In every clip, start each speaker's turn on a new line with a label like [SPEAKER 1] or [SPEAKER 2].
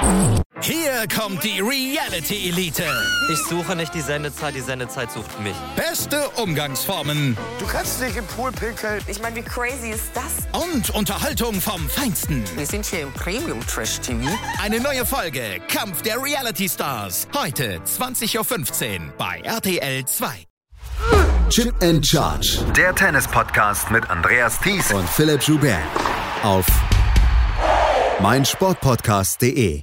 [SPEAKER 1] Hier kommt die Reality Elite.
[SPEAKER 2] Ich suche nicht die Sendezeit sucht mich.
[SPEAKER 1] Beste Umgangsformen.
[SPEAKER 3] Du kannst dich im Pool pinkeln.
[SPEAKER 4] Ich meine, wie crazy ist das?
[SPEAKER 1] Und Unterhaltung vom Feinsten.
[SPEAKER 4] Wir sind hier im Premium-Trash-TV.
[SPEAKER 1] Eine neue Folge Kampf der Reality Stars. Heute 20.15 Uhr bei RTL 2.
[SPEAKER 5] Chip and Charge.
[SPEAKER 6] Der Tennis-Podcast mit Andreas Thies
[SPEAKER 5] und Philipp Joubert. Auf meinsportpodcast.de.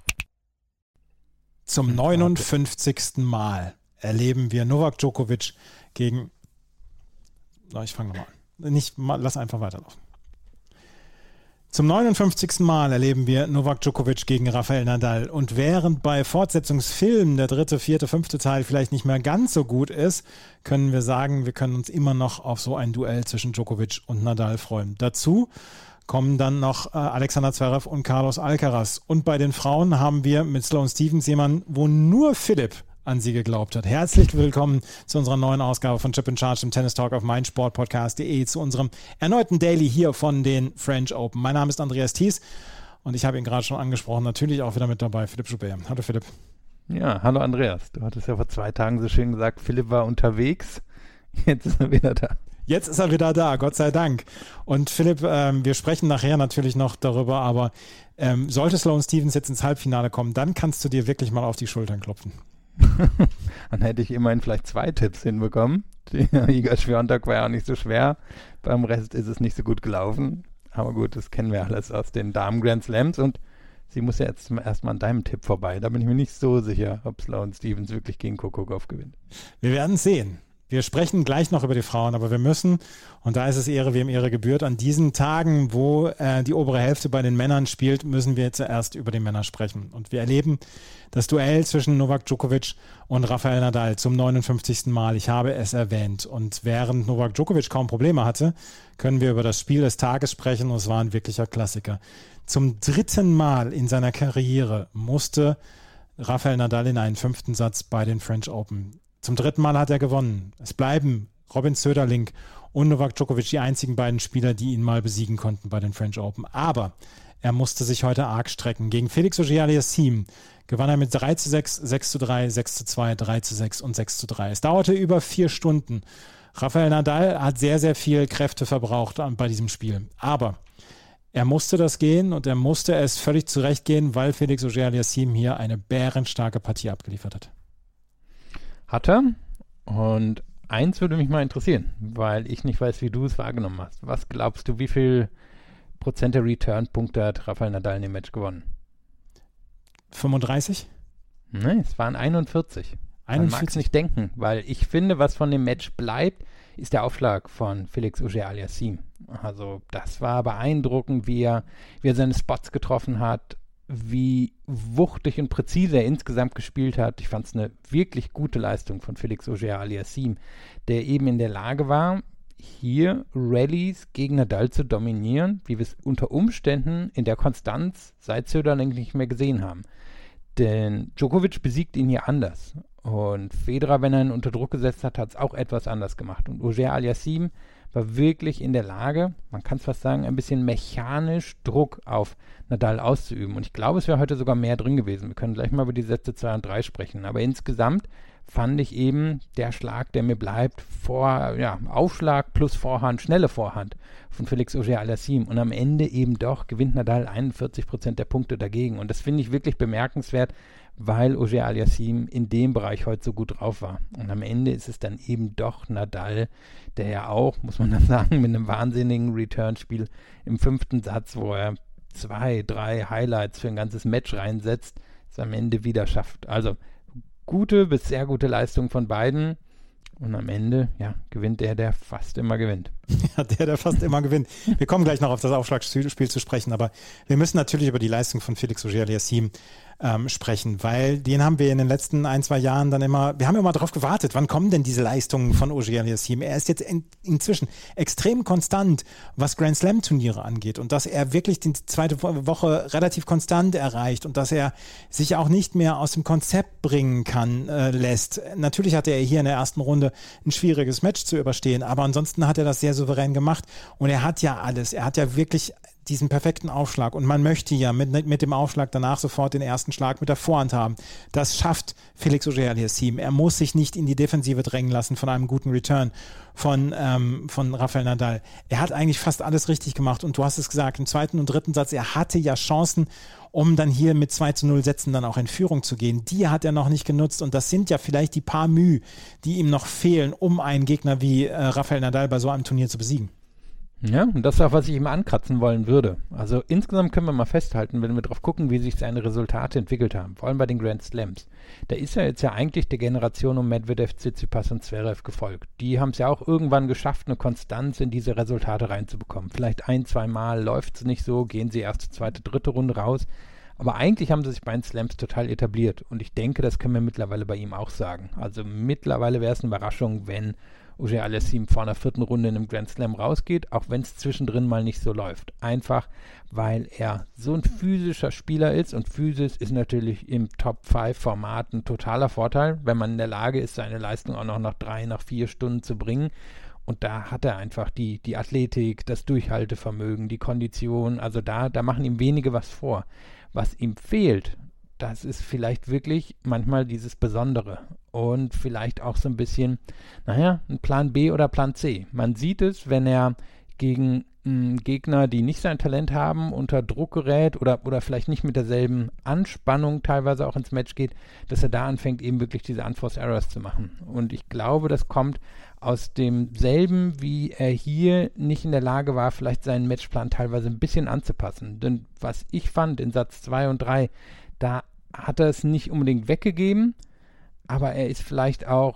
[SPEAKER 7] Zum 59. Mal erleben wir Novak Djokovic gegen... Ich fange nochmal an. Lass einfach weiterlaufen. Zum 59. Mal erleben wir Novak Djokovic gegen Rafael Nadal. Und während bei Fortsetzungsfilmen der 3., 4., 5. Teil vielleicht nicht mehr ganz so gut ist, können wir sagen, wir können uns immer noch auf so ein Duell zwischen Djokovic und Nadal freuen. Dazu kommen dann noch Alexander Zverev und Carlos Alcaraz. Und bei den Frauen haben wir mit Sloane Stephens jemanden, wo nur Philipp an sie geglaubt hat. Herzlich willkommen zu unserer neuen Ausgabe von Chip and Charge, dem Tennis Talk auf meinsportpodcast.de, zu unserem erneuten Daily hier von den French Open. Mein Name ist Andreas Thies und ich habe ihn gerade schon angesprochen, natürlich auch wieder mit dabei, Philipp Joubert. Hallo Philipp.
[SPEAKER 8] Ja, hallo Andreas. Du hattest ja vor 2 Tagen so schön gesagt, Philipp war unterwegs. Jetzt ist er wieder da.
[SPEAKER 7] Jetzt ist er wieder da, Gott sei Dank. Und Philipp, wir sprechen nachher natürlich noch darüber, aber sollte Sloane Stephens jetzt ins Halbfinale kommen, dann kannst du dir wirklich mal auf die Schultern klopfen.
[SPEAKER 8] Dann hätte ich immerhin vielleicht 2 Tipps hinbekommen. Iga Swiatek war ja auch nicht so schwer. Beim Rest ist es nicht so gut gelaufen. Aber gut, das kennen wir alles aus den Damen-Grand Slams. Und sie muss ja jetzt erstmal an deinem Tipp vorbei. Da bin ich mir nicht so sicher, ob Sloane Stephens wirklich gegen Coco Gauff gewinnt.
[SPEAKER 7] Wir werden es sehen. Wir sprechen gleich noch über die Frauen, aber wir müssen, und da ist es Ehre, wem Ehre gebührt, an diesen Tagen, wo die obere Hälfte bei den Männern spielt, müssen wir zuerst über die Männer sprechen. Und wir erleben das Duell zwischen Novak Djokovic und Rafael Nadal zum 59. Mal. Ich habe es erwähnt. Und während Novak Djokovic kaum Probleme hatte, können wir über das Spiel des Tages sprechen. Und es war ein wirklicher Klassiker. Zum 3. Mal in seiner Karriere musste Rafael Nadal in einen 5. Satz bei den French Open. Zum 3. Mal hat er gewonnen. Es bleiben Robin Söderling und Novak Djokovic die einzigen beiden Spieler, die ihn mal besiegen konnten bei den French Open. Aber er musste sich heute arg strecken. Gegen Felix Auger-Aliassime gewann er mit 3:6, 6:3, 6:2, 3:6 und 6:3. Es dauerte über 4 Stunden. Rafael Nadal hat sehr, sehr viel Kräfte verbraucht bei diesem Spiel. Aber er musste das gehen und er musste es völlig zurecht gehen, weil Felix Auger-Aliassime hier eine bärenstarke Partie abgeliefert hat.
[SPEAKER 8] Hat er. Und eins würde mich mal interessieren, weil ich nicht weiß, wie du es wahrgenommen hast. Was glaubst du, wie viel Prozent der Return-Punkte hat Rafael Nadal in dem Match gewonnen?
[SPEAKER 7] 35?
[SPEAKER 8] Nein, es waren 41. Man mag es nicht denken, weil ich finde, was von dem Match bleibt, ist der Aufschlag von Felix Auger-Aliassime. Also das war beeindruckend, wie er seine Spots getroffen hat, wie wuchtig und präzise er insgesamt gespielt hat. Ich fand es eine wirklich gute Leistung von Felix Auger-Aliassime, der eben in der Lage war, hier Rallyes gegen Nadal zu dominieren, wie wir es unter Umständen in der Konstanz seit Söderling nicht mehr gesehen haben. Denn Djokovic besiegt ihn hier anders. Und Federer, wenn er ihn unter Druck gesetzt hat, hat es auch etwas anders gemacht. Und Auger-Aliassime war wirklich in der Lage, man kann es fast sagen, ein bisschen mechanisch Druck auf Nadal auszuüben. Und ich glaube, es wäre heute sogar mehr drin gewesen. Wir können gleich mal über die Sätze 2 und 3 sprechen. Aber insgesamt fand ich eben der Schlag, der mir bleibt, Aufschlag plus Vorhand, schnelle Vorhand von Felix Auger-Aliassime. Und am Ende eben doch gewinnt Nadal 41% der Punkte dagegen. Und das finde ich wirklich bemerkenswert, weil Auger-Aliassime in dem Bereich heute so gut drauf war. Und am Ende ist es dann eben doch Nadal, der ja auch, muss man dann sagen, mit einem wahnsinnigen Return-Spiel im 5. Satz, wo er 2, 3 Highlights für ein ganzes Match reinsetzt, es am Ende wieder schafft. Also gute bis sehr gute Leistung von beiden. Und am Ende, gewinnt der fast immer gewinnt.
[SPEAKER 7] Ja, der fast immer gewinnt. Wir kommen gleich noch auf das Aufschlagspiel zu sprechen, aber wir müssen natürlich über die Leistung von Felix Auger-Aliassime sprechen, weil den haben wir in den letzten 1-2 Jahren dann wir haben immer darauf gewartet, wann kommen denn diese Leistungen von Auger-Aliassime? Er ist jetzt inzwischen extrem konstant, was Grand Slam Turniere angeht und dass er wirklich die 2. Woche relativ konstant erreicht und dass er sich auch nicht mehr aus dem Konzept bringen lässt. Natürlich hatte er hier in der ersten Runde ein schwieriges Match zu überstehen, aber ansonsten hat er das sehr souverän gemacht und er hat ja alles. Er hat ja wirklich diesen perfekten Aufschlag und man möchte ja mit dem Aufschlag danach sofort den ersten Schlag mit der Vorhand haben. Das schafft Felix Auger-Aliassime. Er muss sich nicht in die Defensive drängen lassen von einem guten Return von Rafael Nadal. Er hat eigentlich fast alles richtig gemacht und du hast es gesagt, im zweiten und dritten Satz, er hatte ja Chancen, um dann hier mit 2-0 Sätzen dann auch in Führung zu gehen. Die hat er noch nicht genutzt und das sind ja vielleicht die paar Mühe, die ihm noch fehlen, um einen Gegner wie Rafael Nadal bei so einem Turnier zu besiegen.
[SPEAKER 8] Ja, und das ist auch, was ich ihm ankratzen wollen würde. Also insgesamt können wir mal festhalten, wenn wir drauf gucken, wie sich seine Resultate entwickelt haben, vor allem bei den Grand Slams. Da ist er jetzt ja eigentlich der Generation um Medvedev, Tsitsipas und Zverev gefolgt. Die haben es ja auch irgendwann geschafft, eine Konstanz in diese Resultate reinzubekommen. Vielleicht 1-2 Mal läuft es nicht so, gehen sie erste, zweite, dritte Runde raus. Aber eigentlich haben sie sich bei den Slams total etabliert. Und ich denke, das können wir mittlerweile bei ihm auch sagen. Also mittlerweile wäre es eine Überraschung, wenn Auger-Aliassime vor einer 4. Runde in einem Grand Slam rausgeht, auch wenn es zwischendrin mal nicht so läuft. Einfach, weil er so ein physischer Spieler ist und Physis ist natürlich im Top-5-Format ein totaler Vorteil, wenn man in der Lage ist, seine Leistung auch noch nach 3, nach 4 Stunden zu bringen. Und da hat er einfach die Athletik, das Durchhaltevermögen, die Kondition, also da machen ihm wenige was vor. Was ihm fehlt, das ist vielleicht wirklich manchmal dieses Besondere und vielleicht auch so ein bisschen, ein Plan B oder Plan C. Man sieht es, wenn er gegen Gegner, die nicht sein Talent haben, unter Druck gerät oder vielleicht nicht mit derselben Anspannung teilweise auch ins Match geht, dass er da anfängt, eben wirklich diese Unforced Errors zu machen. Und ich glaube, das kommt aus demselben, wie er hier nicht in der Lage war, vielleicht seinen Matchplan teilweise ein bisschen anzupassen. Denn was ich fand in Satz 2 und 3, da hat er es nicht unbedingt weggegeben, aber er ist vielleicht auch,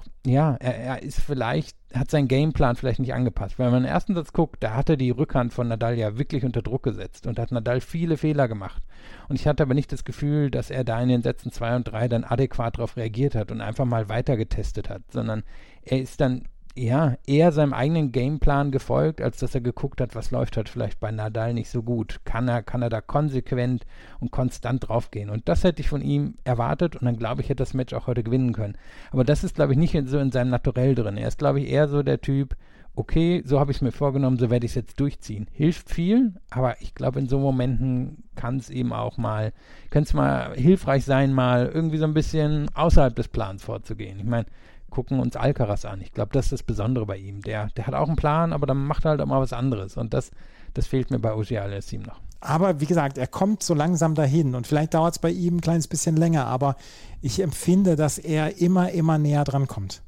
[SPEAKER 8] hat seinen Gameplan vielleicht nicht angepasst. Wenn man im ersten Satz guckt, da hat er die Rückhand von Nadal ja wirklich unter Druck gesetzt und hat Nadal viele Fehler gemacht. Und ich hatte aber nicht das Gefühl, dass er da in den Sätzen 2 und 3 dann adäquat darauf reagiert hat und einfach mal weiter getestet hat, sondern er ist dann eher seinem eigenen Gameplan gefolgt, als dass er geguckt hat, was läuft halt vielleicht bei Nadal nicht so gut. Kann er da konsequent und konstant draufgehen? Und das hätte ich von ihm erwartet und dann glaube ich, hätte das Match auch heute gewinnen können. Aber das ist, glaube ich, nicht so in seinem Naturell drin. Er ist, glaube ich, eher so der Typ, okay, so habe ich es mir vorgenommen, so werde ich es jetzt durchziehen. Hilft viel, aber ich glaube, in so Momenten kann es eben auch mal hilfreich sein, mal irgendwie so ein bisschen außerhalb des Plans vorzugehen. Ich meine, gucken uns Alcaraz an. Ich glaube, das ist das Besondere bei ihm. Der hat auch einen Plan, aber dann macht er halt auch mal was anderes. Und das fehlt mir bei Auger-Aliassime noch.
[SPEAKER 7] Aber wie gesagt, er kommt so langsam dahin und vielleicht dauert es bei ihm ein kleines bisschen länger, aber ich empfinde, dass er immer näher dran kommt.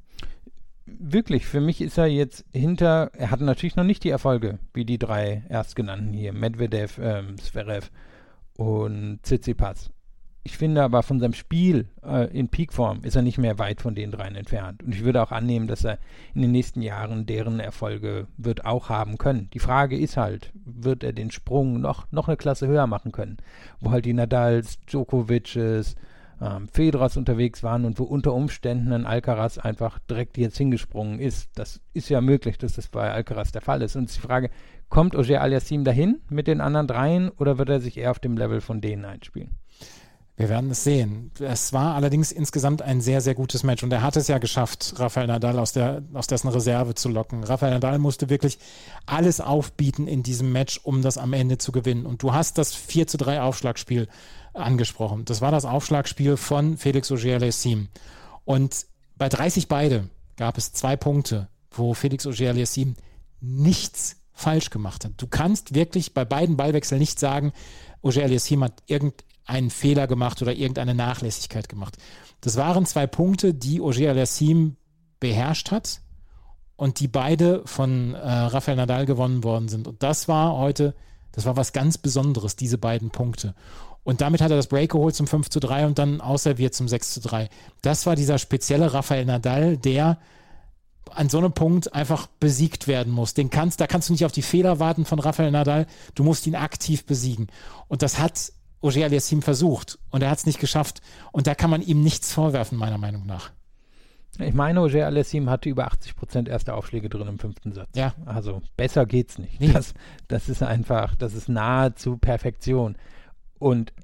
[SPEAKER 8] Wirklich, für mich ist er jetzt er hat natürlich noch nicht die Erfolge, wie die 3 Erstgenannten hier, Medvedev, Zverev und Tsitsipas. Ich finde aber von seinem Spiel in Peakform ist er nicht mehr weit von den 3 entfernt. Und ich würde auch annehmen, dass er in den nächsten Jahren deren Erfolge wird auch haben können. Die Frage ist halt, wird er den Sprung noch eine Klasse höher machen können? Wo halt die Nadals, Djokovic's, Federers unterwegs waren und wo unter Umständen ein Alcaraz einfach direkt jetzt hingesprungen ist. Das ist ja möglich, dass das bei Alcaraz der Fall ist. Und es ist die Frage, kommt Auger-Aliassime dahin mit den anderen 3 oder wird er sich eher auf dem Level von denen einspielen?
[SPEAKER 7] Wir werden es sehen. Es war allerdings insgesamt ein sehr, sehr gutes Match und er hat es ja geschafft, Rafael Nadal aus dessen Reserve zu locken. Rafael Nadal musste wirklich alles aufbieten in diesem Match, um das am Ende zu gewinnen. Und du hast das 4:3 Aufschlagspiel angesprochen. Das war das Aufschlagspiel von Felix Auger-Aliassime. Und bei 30 beide gab es 2 Punkte, wo Felix Auger-Aliassime nichts falsch gemacht hat. Du kannst wirklich bei beiden Ballwechseln nicht sagen, Auger-Aliassime hat irgendeinen Fehler gemacht oder irgendeine Nachlässigkeit gemacht. Das waren 2 Punkte, die Auger-Aliassime beherrscht hat und die beide von Rafael Nadal gewonnen worden sind. Und das war was ganz Besonderes, diese beiden Punkte. Und damit hat er das Break geholt zum 5:3 und dann ausserviert zum 6:3. Das war dieser spezielle Rafael Nadal, der an so einem Punkt einfach besiegt werden muss. Da kannst du nicht auf die Fehler warten von Rafael Nadal, du musst ihn aktiv besiegen. Und das hat Auger-Aliassime versucht und er hat es nicht geschafft. Und da kann man ihm nichts vorwerfen, meiner Meinung nach.
[SPEAKER 8] Ich meine, Auger-Aliassime hatte über 80% erste Aufschläge drin im 5. Satz.
[SPEAKER 7] Ja.
[SPEAKER 8] Also besser geht's nicht. Das ist nahezu Perfektion. Und er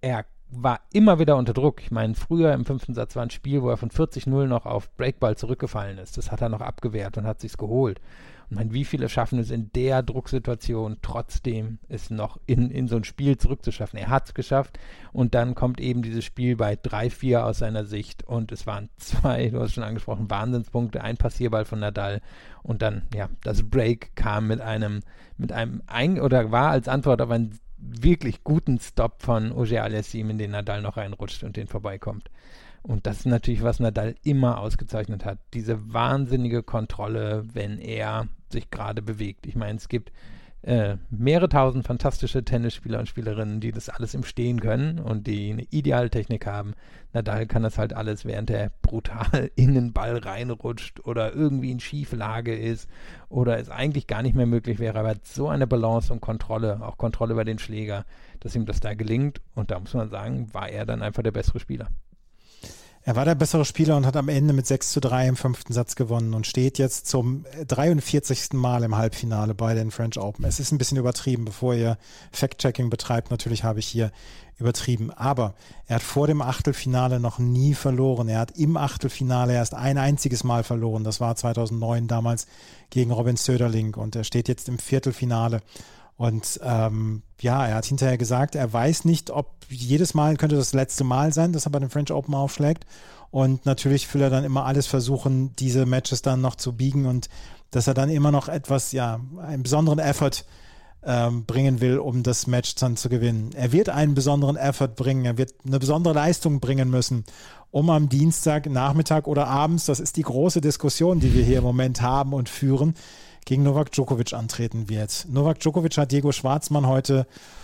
[SPEAKER 8] war immer wieder unter Druck. Ich meine, früher im 5. Satz war ein Spiel, wo er von 40-0 noch auf Breakball zurückgefallen ist. Das hat er noch abgewehrt und hat sich's geholt. Und ich meine, wie viele schaffen es in der Drucksituation trotzdem, es noch in so ein Spiel zurückzuschaffen? Er hat es geschafft und dann kommt eben dieses Spiel bei 3-4 aus seiner Sicht und es waren 2, du hast schon angesprochen, Wahnsinnspunkte, ein Passierball von Nadal und dann, ja, das Break kam war als Antwort auf einen wirklich guten Stop von Auger Aliassime, in den Nadal noch reinrutscht und den vorbeikommt. Und das ist natürlich, was Nadal immer ausgezeichnet hat. Diese wahnsinnige Kontrolle, wenn er sich gerade bewegt. Ich meine, es gibt mehrere tausend fantastische Tennisspieler und Spielerinnen, die das alles im Stehen können und die eine ideale Technik haben. Nadal kann das halt alles, während er brutal in den Ball reinrutscht oder irgendwie in Schieflage ist oder es eigentlich gar nicht mehr möglich wäre. Aber er hat so eine Balance und Kontrolle, auch Kontrolle über den Schläger, dass ihm das da gelingt. Und da muss man sagen, war er dann einfach der bessere Spieler.
[SPEAKER 7] Er war der bessere Spieler und hat am Ende mit 6-3 im 5. Satz gewonnen und steht jetzt zum 43. Mal im Halbfinale bei den French Open. Es ist ein bisschen übertrieben, bevor ihr Fact-Checking betreibt. Natürlich habe ich hier übertrieben. Aber er hat vor dem Achtelfinale noch nie verloren. Er hat im Achtelfinale erst ein einziges Mal verloren. Das war 2009 damals gegen Robin Söderling und er steht jetzt im Viertelfinale. Und er hat hinterher gesagt, er weiß nicht, ob jedes Mal könnte das letzte Mal sein, dass er bei den French Open aufschlägt. Und natürlich will er dann immer alles versuchen, diese Matches dann noch zu biegen und dass er dann immer noch etwas, einen besonderen Effort bringen will, um das Match dann zu gewinnen. Er wird einen besonderen Effort bringen, er wird eine besondere Leistung bringen müssen, um am Dienstag, Nachmittag oder abends, das ist die große Diskussion, die wir hier im Moment haben und führen, gegen Novak Djokovic antreten wird. Novak Djokovic hat Diego Schwartzmann heute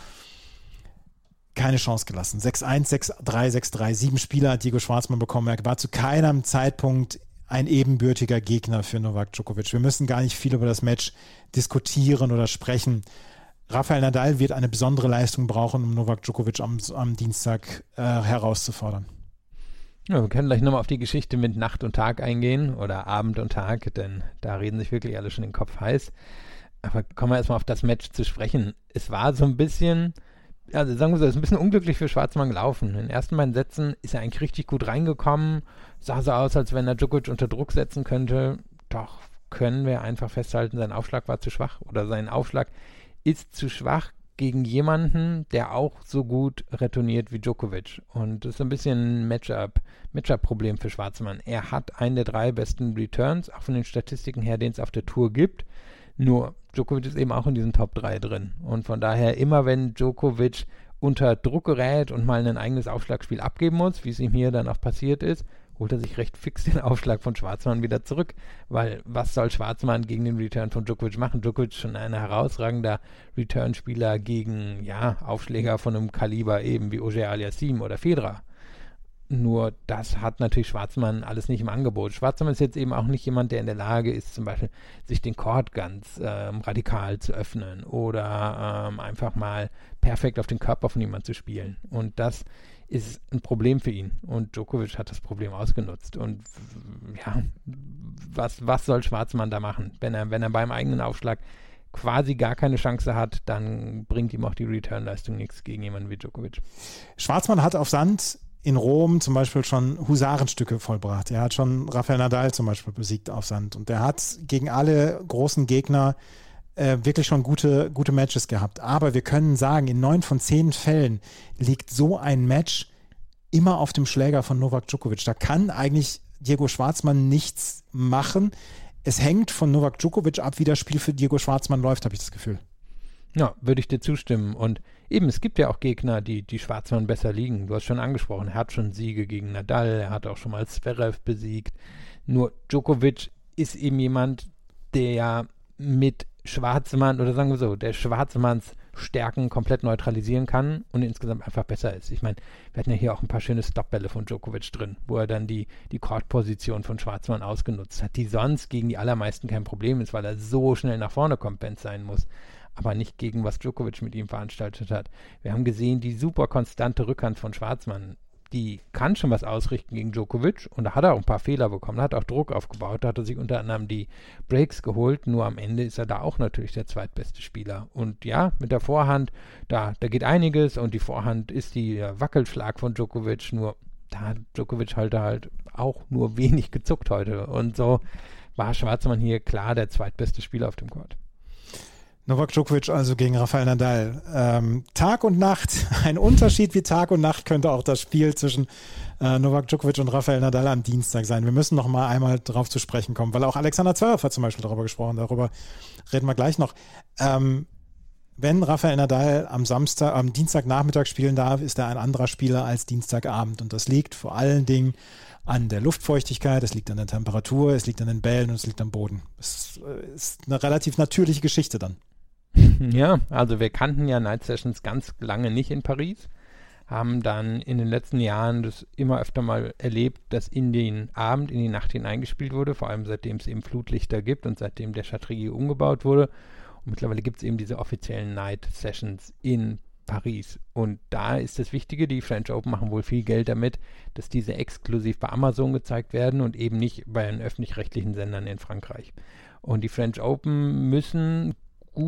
[SPEAKER 7] keine Chance gelassen. 6-1, 6-3, 6-3. 7 Spieler hat Diego Schwartzmann bekommen. Er war zu keinem Zeitpunkt ein ebenbürtiger Gegner für Novak Djokovic. Wir müssen gar nicht viel über das Match diskutieren oder sprechen. Rafael Nadal wird eine besondere Leistung brauchen, um Novak Djokovic am Dienstag herauszufordern.
[SPEAKER 8] Ja, wir können gleich nochmal auf die Geschichte mit Nacht und Tag eingehen oder Abend und Tag, denn da reden sich wirklich alle schon den Kopf heiß. Aber kommen wir erstmal auf das Match zu sprechen. Es war so ein bisschen, also sagen wir so, es ist ein bisschen unglücklich für Schwartzmann gelaufen. In den ersten beiden Sätzen ist er eigentlich richtig gut reingekommen, sah so aus, als wenn er Djokovic unter Druck setzen könnte. Doch können wir einfach festhalten, sein Aufschlag war zu schwach oder sein Aufschlag ist zu schwach gegen jemanden, der auch so gut retourniert wie Djokovic. Und das ist ein bisschen ein Matchup-Problem für Schwartzmann. Er hat einen der 3 besten Returns, auch von den Statistiken her, den es auf der Tour gibt. Nur Djokovic ist eben auch in diesen Top 3 drin. Und von daher, immer wenn Djokovic unter Druck gerät und mal ein eigenes Aufschlagspiel abgeben muss, wie es ihm hier dann auch passiert ist, holt er sich recht fix den Aufschlag von Schwartzmann wieder zurück, weil was soll Schwartzmann gegen den Return von Djokovic machen? Djokovic ist schon ein herausragender Return-Spieler gegen, Aufschläger von einem Kaliber eben wie Auger Aliassime oder Federer. Nur das hat natürlich Schwartzmann alles nicht im Angebot. Schwartzmann ist jetzt eben auch nicht jemand, der in der Lage ist, zum Beispiel sich den Court ganz radikal zu öffnen oder einfach mal perfekt auf den Körper von jemandem zu spielen. Und das ist ein Problem für ihn. Und Djokovic hat das Problem ausgenutzt. Und was soll Schwartzmann da machen? Wenn er beim eigenen Aufschlag quasi gar keine Chance hat, dann bringt ihm auch die Return-Leistung nichts gegen jemanden wie Djokovic.
[SPEAKER 7] Schwartzmann hat auf Sand in Rom zum Beispiel schon Husarenstücke vollbracht. Er hat schon Rafael Nadal zum Beispiel besiegt auf Sand. Und er hat gegen alle großen Gegner wirklich schon gute Matches gehabt. Aber wir können sagen, in 9 von 10 Fällen liegt so ein Match immer auf dem Schläger von Novak Djokovic. Da kann eigentlich Diego Schwartzmann nichts machen. Es hängt von Novak Djokovic ab, wie das Spiel für Diego Schwartzmann läuft, habe ich das Gefühl.
[SPEAKER 8] Ja, würde ich dir zustimmen. Und eben, es gibt ja auch Gegner, die Schwartzmann besser liegen. Du hast schon angesprochen, er hat schon Siege gegen Nadal, er hat auch schon mal Zverev besiegt. Nur Djokovic ist eben jemand, der mit Schwartzmann, oder sagen wir so, der Schwartzmanns Stärken komplett neutralisieren kann und insgesamt einfach besser ist. Ich meine, wir hatten ja hier auch ein paar schöne Stopbälle von Djokovic drin, wo er dann die Court-Position von Schwartzmann ausgenutzt hat, die sonst gegen die allermeisten kein Problem ist, weil er so schnell nach vorne kommt, wenn es sein muss. Aber nicht gegen was Djokovic mit ihm veranstaltet hat. Wir haben gesehen, die super konstante Rückhand von Schwartzmann, die kann schon was ausrichten gegen Djokovic und da hat er auch ein paar Fehler bekommen, hat auch Druck aufgebaut, da hat er sich unter anderem die Breaks geholt, nur am Ende ist er da auch natürlich der zweitbeste Spieler. Und ja, mit der Vorhand, da geht einiges und die Vorhand ist der Wackelschlag von Djokovic, nur da hat Djokovic halt auch nur wenig gezuckt heute und so war Schwarzmann hier klar der zweitbeste Spieler auf dem Court.
[SPEAKER 7] Novak Djokovic also gegen Rafael Nadal. Tag und Nacht, ein Unterschied wie Tag und Nacht könnte auch das Spiel zwischen Novak Djokovic und Rafael Nadal am Dienstag sein. Wir müssen noch mal einmal drauf zu sprechen kommen, weil auch Alexander Zverev hat zum Beispiel darüber gesprochen, darüber reden wir gleich noch. Wenn Rafael Nadal am Dienstagnachmittag spielen darf, ist er ein anderer Spieler als Dienstagabend und das liegt vor allen Dingen an der Luftfeuchtigkeit, es liegt an der Temperatur, es liegt an den Bällen und es liegt am Boden. Es ist eine relativ natürliche Geschichte dann.
[SPEAKER 8] Ja, also wir kannten ja Night Sessions ganz lange nicht in Paris, haben dann in den letzten Jahren das immer öfter mal erlebt, dass in den Abend, in die Nacht hineingespielt wurde, vor allem seitdem es eben Flutlichter gibt und seitdem der Chatrier umgebaut wurde. Und mittlerweile gibt es eben diese offiziellen Night Sessions in Paris. Und da ist das Wichtige, die French Open machen wohl viel Geld damit, dass diese exklusiv bei Amazon gezeigt werden und eben nicht bei den öffentlich-rechtlichen Sendern in Frankreich. Und die French Open müssen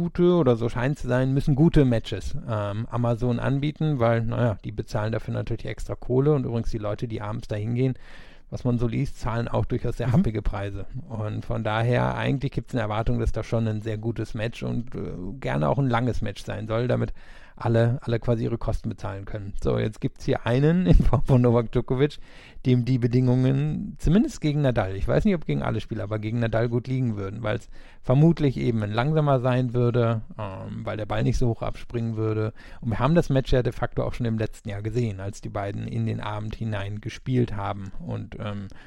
[SPEAKER 8] gute Matches Amazon anbieten, weil, die bezahlen dafür natürlich extra Kohle und übrigens die Leute, die abends da hingehen, was man so liest, zahlen auch durchaus sehr happige Preise. Und von daher, eigentlich gibt es eine Erwartung, dass das schon ein sehr gutes Match und gerne auch ein langes Match sein soll, damit alle quasi ihre Kosten bezahlen können. So, jetzt gibt es hier einen in Form von Novak Djokovic, dem die Bedingungen, zumindest gegen Nadal, ich weiß nicht, ob gegen alle Spieler, aber gegen Nadal gut liegen würden, weil es vermutlich eben ein langsamer sein würde, weil der Ball nicht so hoch abspringen würde. Und wir haben das Match ja de facto auch schon im letzten Jahr gesehen, als die beiden in den Abend hinein gespielt haben. Und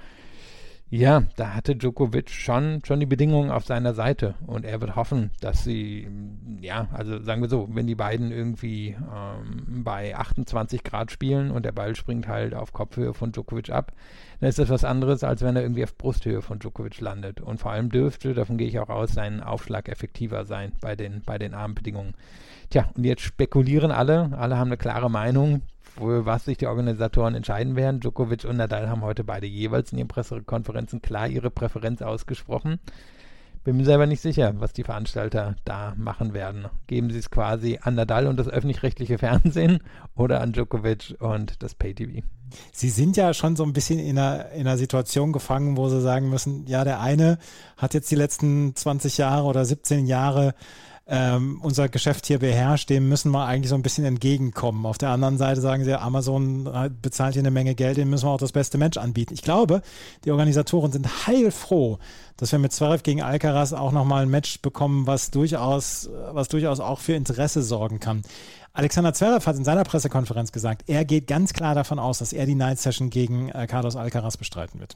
[SPEAKER 8] da hatte Djokovic schon die Bedingungen auf seiner Seite und er wird hoffen, dass sie, also sagen wir so, wenn die beiden irgendwie bei 28 Grad spielen und der Ball springt halt auf Kopfhöhe von Djokovic ab, dann ist das was anderes, als wenn er irgendwie auf Brusthöhe von Djokovic landet. Und vor allem dürfte, davon gehe ich auch aus, sein Aufschlag effektiver sein bei den Abendbedingungen. Tja, und jetzt spekulieren alle haben eine klare Meinung, für was sich die Organisatoren entscheiden werden. Djokovic und Nadal haben heute beide jeweils in ihren Pressekonferenzen klar ihre Präferenz ausgesprochen. Bin mir selber nicht sicher, was die Veranstalter da machen werden. Geben sie es quasi an Nadal und das öffentlich-rechtliche Fernsehen oder an Djokovic und das Pay-TV?
[SPEAKER 7] Sie sind ja schon so ein bisschen in einer Situation gefangen, wo sie sagen müssen, ja, der eine hat jetzt die letzten 20 Jahre oder 17 Jahre unser Geschäft hier beherrscht, dem müssen wir eigentlich so ein bisschen entgegenkommen. Auf der anderen Seite sagen sie, Amazon bezahlt hier eine Menge Geld, dem müssen wir auch das beste Match anbieten. Ich glaube, die Organisatoren sind heilfroh, dass wir mit Zverev gegen Alcaraz auch nochmal ein Match bekommen, was durchaus auch für Interesse sorgen kann. Alexander Zverev hat in seiner Pressekonferenz gesagt, er geht ganz klar davon aus, dass er die Night Session gegen Carlos Alcaraz bestreiten wird.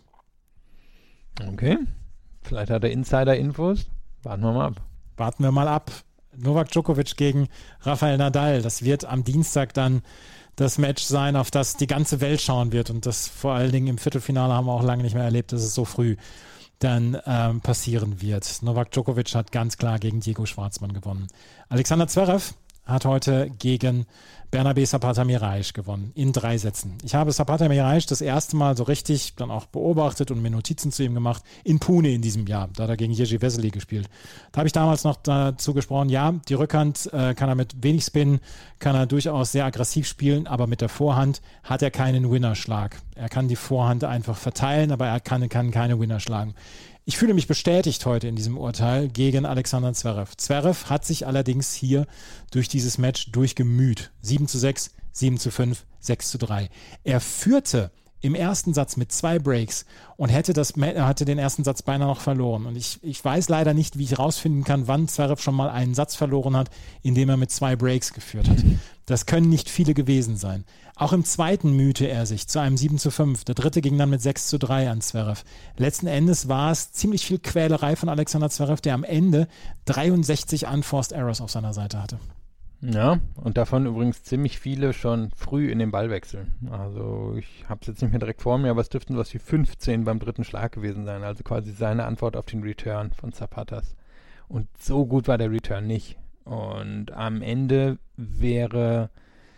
[SPEAKER 8] Okay, vielleicht hat er Insider-Infos. Warten wir mal ab. Novak Djokovic gegen Rafael Nadal. Das wird am Dienstag dann das Match sein, auf das die ganze Welt schauen wird. Und das vor allen Dingen im Viertelfinale haben wir auch lange nicht mehr erlebt, dass es so früh dann passieren wird. Novak Djokovic hat ganz klar gegen Diego Schwartzmann gewonnen. Alexander Zverev hat heute gegen Bernabé Zapata Miralles gewonnen, in 3 Sätzen. Ich habe Zapata Miralles das erste Mal so richtig dann auch beobachtet und mir Notizen zu ihm gemacht, in Pune in diesem Jahr. Da hat er gegen Jerzy Vesely gespielt. Da habe ich damals noch dazu gesprochen, ja, die Rückhand kann er mit wenig Spin, kann er durchaus sehr aggressiv spielen, aber mit der Vorhand hat er keinen Winnerschlag. Er kann die Vorhand einfach verteilen, aber er kann keine Winner schlagen. Ich fühle mich bestätigt heute in diesem Urteil gegen Alexander Zverev. Zverev hat sich allerdings hier durch dieses Match durchgemüht. 7:6, 7:5, 6:3. Er führte im ersten Satz mit 2 Breaks und hatte den ersten Satz beinahe noch verloren. Und ich weiß leider nicht, wie ich rausfinden kann, wann Zverev schon mal einen Satz verloren hat, indem er mit 2 Breaks geführt hat. Das können nicht viele gewesen sein. Auch im zweiten mühte er sich zu einem 7:5. Der dritte ging dann mit 6:3 an Zverev. Letzten Endes war es ziemlich viel Quälerei von Alexander Zverev, der am Ende 63 Unforced Errors auf seiner Seite hatte. Ja, und davon übrigens ziemlich viele schon früh in den Ballwechsel. Also ich habe es jetzt nicht mehr direkt vor mir, aber es dürften was wie 15 beim dritten Schlag gewesen sein. Also quasi seine Antwort auf den Return von Zapatas. Und so gut war der Return nicht. Und am Ende wäre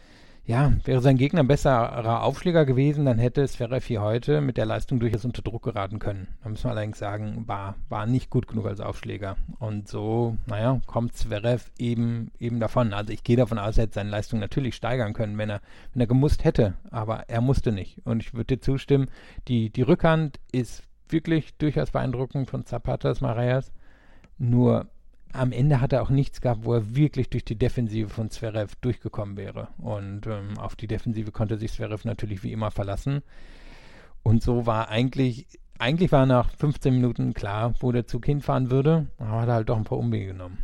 [SPEAKER 8] wäre sein Gegner ein besserer Aufschläger gewesen, dann hätte Zverev hier heute mit der Leistung durchaus unter Druck geraten können. Da müssen wir allerdings sagen, war nicht gut genug als Aufschläger. Und so, kommt Zverev eben davon. Also ich gehe davon aus, er hätte seine Leistung natürlich steigern können, wenn er gemusst hätte, aber er musste nicht. Und ich würde dir zustimmen, die Rückhand ist wirklich durchaus beeindruckend von Zapata Marais, nur am Ende hat er auch nichts gehabt, wo er wirklich durch die Defensive von Zverev durchgekommen wäre. Und auf die Defensive konnte sich Zverev natürlich wie immer verlassen. Und so war eigentlich war nach 15 Minuten klar, wo der Zug hinfahren würde. Aber hat er halt doch ein paar Umwege genommen.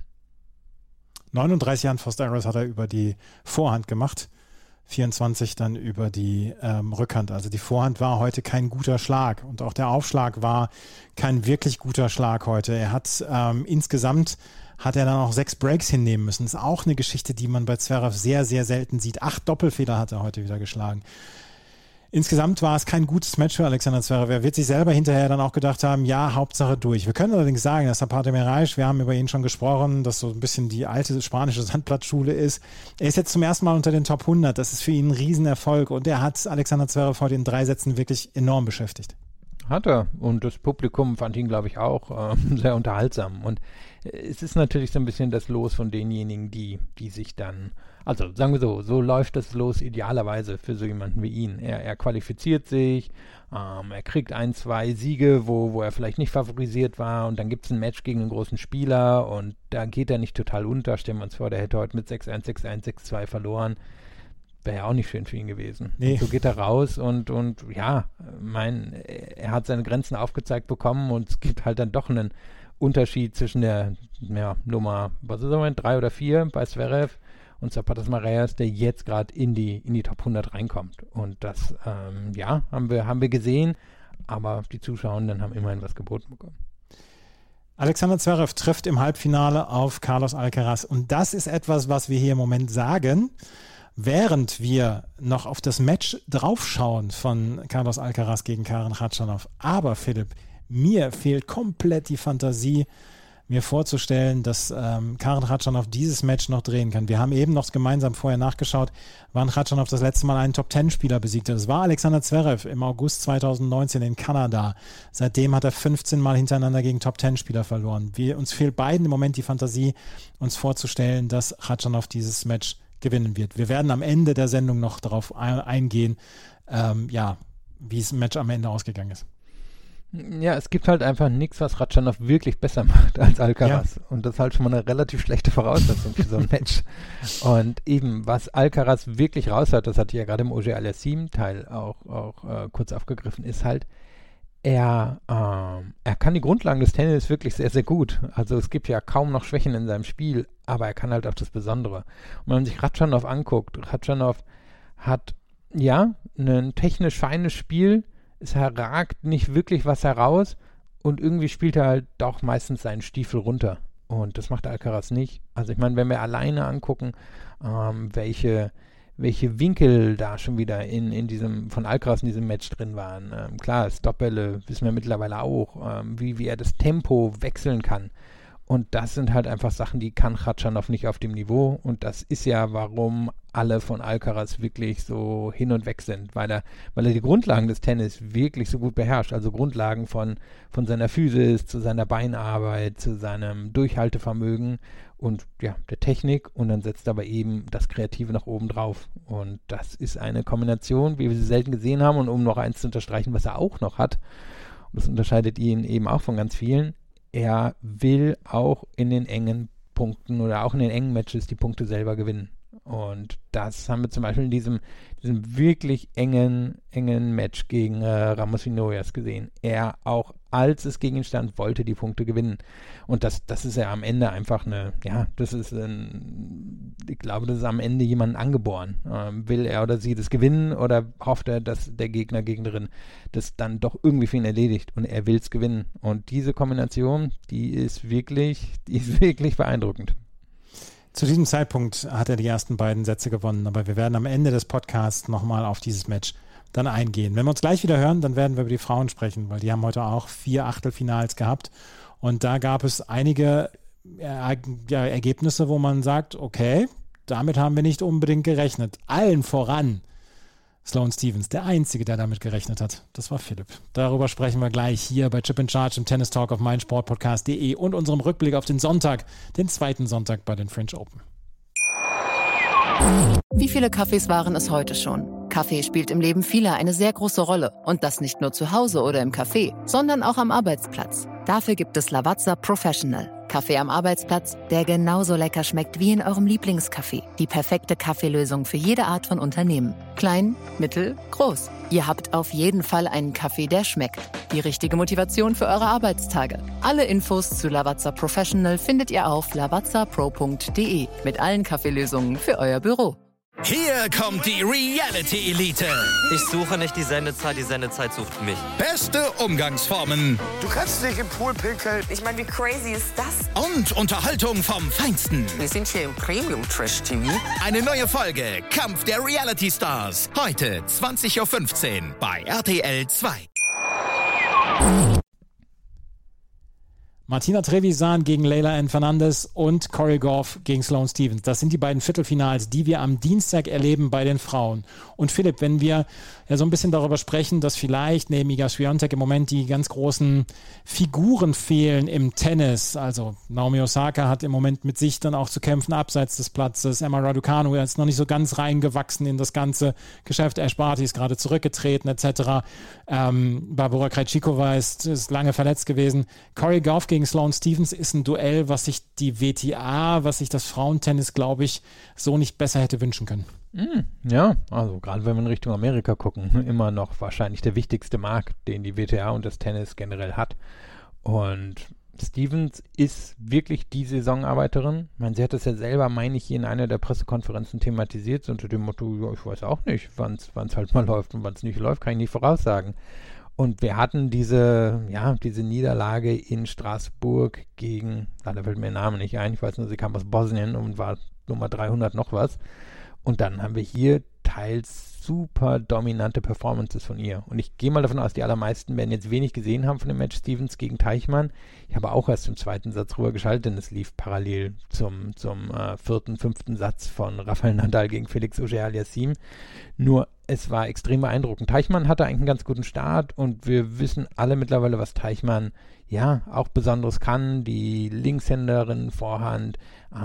[SPEAKER 7] 39 Jahren First Errors hat er über die Vorhand gemacht. 24 dann über die Rückhand. Also die Vorhand war heute kein guter Schlag. Und auch der Aufschlag war kein wirklich guter Schlag heute. Er hat insgesamt hat er dann auch 6 Breaks hinnehmen müssen. Das ist auch eine Geschichte, die man bei Zverev sehr, sehr selten sieht. 8 Doppelfehler hat er heute wieder geschlagen. Insgesamt war es kein gutes Match für Alexander Zverev. Er wird sich selber hinterher dann auch gedacht haben, ja, Hauptsache durch. Wir können allerdings sagen, dass Zapata Marais, wir haben über ihn schon gesprochen, dass so ein bisschen die alte spanische Sandplatzschule ist. Er ist jetzt zum ersten Mal unter den Top 100. Das ist für ihn ein Riesenerfolg. Und er hat Alexander Zverev heute in 3 Sätzen wirklich enorm beschäftigt. Hat er. Und das Publikum fand ihn, glaube ich, auch sehr unterhaltsam. Und es ist natürlich so ein bisschen das Los von denjenigen, die sich dann, also sagen wir so läuft das Los idealerweise für so jemanden wie ihn. Er qualifiziert sich, er kriegt 1, 2 Siege, wo er vielleicht nicht favorisiert war, und dann gibt es ein Match gegen einen großen Spieler und da geht er nicht total unter. Stellen wir uns vor, der hätte heute mit 6-1, 6-1, 6-2 verloren. Wäre ja auch nicht schön für ihn gewesen. Nee. So geht er raus und er hat seine Grenzen aufgezeigt bekommen, und es gibt halt dann doch einen Unterschied zwischen der Nummer, 3 oder 4 bei Zverev und Zapata Marais, der jetzt gerade in die Top 100 reinkommt. Und das, haben wir gesehen, aber die Zuschauenden haben immerhin was geboten bekommen. Alexander Zverev trifft im Halbfinale auf Carlos Alcaraz, und das ist etwas, was wir hier im Moment sagen, während wir noch auf das Match draufschauen von Carlos Alcaraz gegen Karen Khachanov. Aber Philipp, mir fehlt komplett die Fantasie, mir vorzustellen, dass Karen Khachanov dieses Match noch drehen kann. Wir haben eben noch gemeinsam vorher nachgeschaut, wann Khachanov das letzte Mal einen Top-10-Spieler besiegt hat. Das war Alexander Zverev im August 2019 in Kanada. Seitdem hat er 15 Mal hintereinander gegen Top-10-Spieler verloren. Uns fehlt beiden im Moment die Fantasie, uns vorzustellen, dass Khachanov dieses Match gewinnen wird. Wir werden am Ende der Sendung noch darauf eingehen, wie es im Match am Ende ausgegangen ist. Ja, es gibt halt einfach nichts, was Khachanov wirklich besser macht als Alcaraz. Ja. Und das ist halt schon mal eine relativ schlechte Voraussetzung für so ein Match. Und eben, was Alcaraz wirklich raus hat, das hatte ich ja gerade im Auger-Aliassime-Teil auch kurz aufgegriffen, ist halt, er kann die Grundlagen des Tennis wirklich sehr, sehr gut. Also es gibt ja kaum noch Schwächen in seinem Spiel, aber er kann halt auch das Besondere. Und wenn man sich Khachanov anguckt, Khachanov hat, ein technisch feines Spiel, es ragt nicht wirklich was heraus, und irgendwie spielt er halt doch meistens seinen Stiefel runter. Und das macht Alcaraz nicht. Also ich meine, wenn wir alleine angucken, welche Winkel da schon wieder in diesem, von Alcaraz in diesem Match drin waren. Klar, Stopbälle wissen wir mittlerweile auch, wie er das Tempo wechseln kann. Und das sind halt einfach Sachen, die kann Khachanov nicht auf dem Niveau. Und das ist ja, warum alle von Alcaraz wirklich so hin und weg sind, weil er die Grundlagen des Tennis wirklich so gut beherrscht. Also Grundlagen von seiner Physis zu seiner Beinarbeit, zu seinem Durchhaltevermögen und der Technik, und dann setzt aber eben das Kreative noch oben drauf. Und das ist eine Kombination, wie wir sie selten gesehen haben. Und um noch eins zu unterstreichen, was er auch noch hat, und das unterscheidet ihn eben auch von ganz vielen, er will auch in den engen Punkten oder auch in den engen Matches die Punkte selber gewinnen. Und das haben wir zum Beispiel in diesem wirklich engen Match gegen Ramos Vinolas gesehen. Er auch, als es gegen ihn stand, wollte die Punkte gewinnen. Und das ist ja am Ende einfach ich glaube, das ist am Ende jemandem angeboren. Will er oder sie das gewinnen, oder hofft er, dass der Gegnerin das dann doch irgendwie für ihn erledigt, und er will es gewinnen. Und diese Kombination, die ist wirklich beeindruckend. Zu diesem Zeitpunkt hat er die ersten beiden Sätze gewonnen, aber wir werden am Ende des Podcasts nochmal auf dieses Match dann eingehen. Wenn wir uns gleich wieder hören, dann werden wir über die Frauen sprechen, weil die haben heute auch 4 Achtelfinals gehabt, und da gab es einige Ergebnisse, wo man sagt, okay, damit haben wir nicht unbedingt gerechnet. Allen voran Sloane Stephens, der Einzige, der damit gerechnet hat. Das war Philipp. Darüber sprechen wir gleich hier bei Chip in Charge im Tennis Talk auf meinsportpodcast.de und unserem Rückblick auf den Sonntag, den zweiten Sonntag bei den French Open.
[SPEAKER 9] Wie viele Kaffees waren es heute schon? Kaffee spielt im Leben vieler eine sehr große Rolle. Und das nicht nur zu Hause oder im Café, sondern auch am Arbeitsplatz. Dafür gibt es Lavazza Professional. Kaffee am Arbeitsplatz, der genauso lecker schmeckt wie in eurem Lieblingscafé. Die perfekte Kaffeelösung für jede Art von Unternehmen. Klein, mittel, groß. Ihr habt auf jeden Fall einen Kaffee, der schmeckt. Die richtige Motivation für eure Arbeitstage. Alle Infos zu Lavazza Professional findet ihr auf lavazzapro.de mit allen Kaffeelösungen für euer Büro.
[SPEAKER 1] Hier kommt die Reality Elite.
[SPEAKER 2] Ich suche nicht die Sendezeit sucht mich.
[SPEAKER 1] Beste Umgangsformen
[SPEAKER 3] Du kannst dich im Pool pinkeln.
[SPEAKER 4] Ich meine, wie crazy ist das?
[SPEAKER 1] und Unterhaltung vom Feinsten.
[SPEAKER 4] Wir sind hier im Premium-Trash-TV.
[SPEAKER 1] Eine neue Folge Kampf der Reality Stars. Heute 20.15 Uhr bei RTL 2.
[SPEAKER 7] Martina Trevisan gegen Leylah Ann Fernandez und Cory Gauff gegen Sloane Stephens. Das sind die beiden Viertelfinals, die wir am Dienstag erleben bei den Frauen. Und Philipp, wenn wir ja so ein bisschen darüber sprechen, dass vielleicht neben Iga Swiatek im Moment die ganz großen Figuren fehlen im Tennis. Also Naomi Osaka hat im Moment mit sich dann auch zu kämpfen abseits des Platzes. Emma Raducanu ist noch nicht so ganz reingewachsen in das ganze Geschäft. Ash Barty ist gerade zurückgetreten etc. Barbora Krejcikova ist lange verletzt gewesen. Cory Gauff gegen Sloane Stephens ist ein Duell, was sich die WTA, was sich das Frauentennis, glaube ich, so nicht besser hätte wünschen können.
[SPEAKER 8] Ja, also gerade wenn wir in Richtung Amerika gucken, immer noch wahrscheinlich der wichtigste Markt, den die WTA und das Tennis generell hat. Und Stephens ist wirklich die Saisonarbeiterin. Ich meine, sie hat das ja selber, meine ich, hier in einer der Pressekonferenzen thematisiert, so unter dem Motto, ja, ich weiß auch nicht, wann es halt mal läuft und wann es nicht läuft, kann ich nicht voraussagen. Und wir hatten diese Niederlage in Straßburg gegen, da fällt mir der Name nicht ein, ich weiß nur, sie kam aus Bosnien und war Nummer 300 noch was. Und dann haben wir hier teils super dominante Performances von ihr. Und ich gehe mal davon aus, die allermeisten werden jetzt wenig gesehen haben von dem Match Stephens gegen Teichmann. Ich habe auch erst im zweiten Satz rüber geschaltet, denn es lief parallel zum vierten, fünften Satz von Rafael Nadal gegen Felix Auger-Aliassime. Nur es war extrem beeindruckend. Teichmann hatte eigentlich einen ganz guten Start und wir wissen alle mittlerweile, was Teichmann auch Besonderes kann. Die Linkshänderin Vorhand,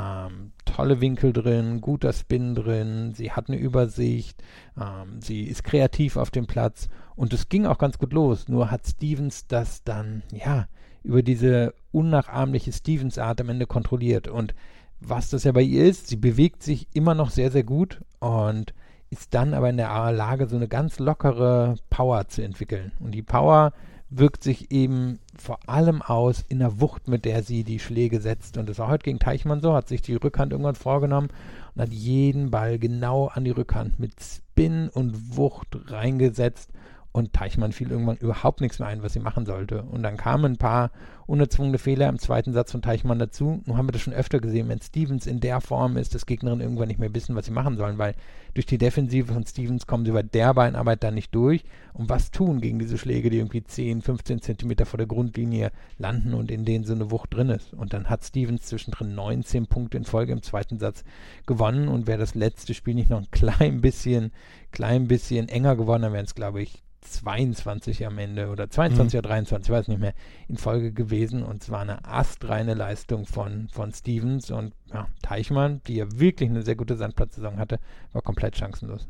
[SPEAKER 8] tolle Winkel drin, guter Spin drin, sie hat eine Übersicht, sie ist kreativ auf dem Platz und es ging auch ganz gut los. Nur hat Stephens das dann, über diese unnachahmliche Stephens-Art am Ende kontrolliert. Und was das ja bei ihr ist, sie bewegt sich immer noch sehr, sehr gut und ist dann aber in der Lage, so eine ganz lockere Power zu entwickeln. Und die Power wirkt sich eben vor allem aus in der Wucht, mit der sie die Schläge setzt. Und das war heute gegen Teichmann so, hat sich die Rückhand irgendwann vorgenommen und hat jeden Ball genau an die Rückhand mit Spin und Wucht reingesetzt. Und Teichmann fiel irgendwann überhaupt nichts mehr ein, was sie machen sollte. Und dann kamen ein paar unerzwungene Fehler im zweiten Satz von Teichmann dazu. Nun haben wir das schon öfter gesehen, wenn Stephens in der Form ist, dass Gegnerinnen irgendwann nicht mehr wissen, was sie machen sollen, weil durch die Defensive von Stephens kommen sie bei der Beinarbeit dann nicht durch. Und was tun gegen diese Schläge, die irgendwie 10, 15 Zentimeter vor der Grundlinie landen und in denen so eine Wucht drin ist. Und dann hat Stephens zwischendrin 19 Punkte in Folge im zweiten Satz gewonnen. Und wäre das letzte Spiel nicht noch ein klein bisschen enger geworden, dann wären es, glaube ich, 22 am Ende oder 22 oder 23, ich weiß nicht mehr, in Folge gewesen und es war eine astreine Leistung von Stephens und Teichmann, die ja wirklich eine sehr gute Sandplatzsaison hatte, war komplett chancenlos.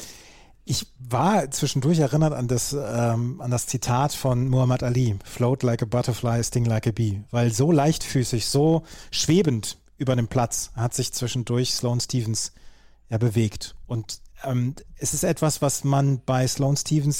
[SPEAKER 7] Ich war zwischendurch erinnert an das Zitat von Muhammad Ali, float like a butterfly, sting like a bee, weil so leichtfüßig, so schwebend über dem Platz hat sich zwischendurch Sloane Stephens bewegt und es ist etwas, was man bei Sloane Stephens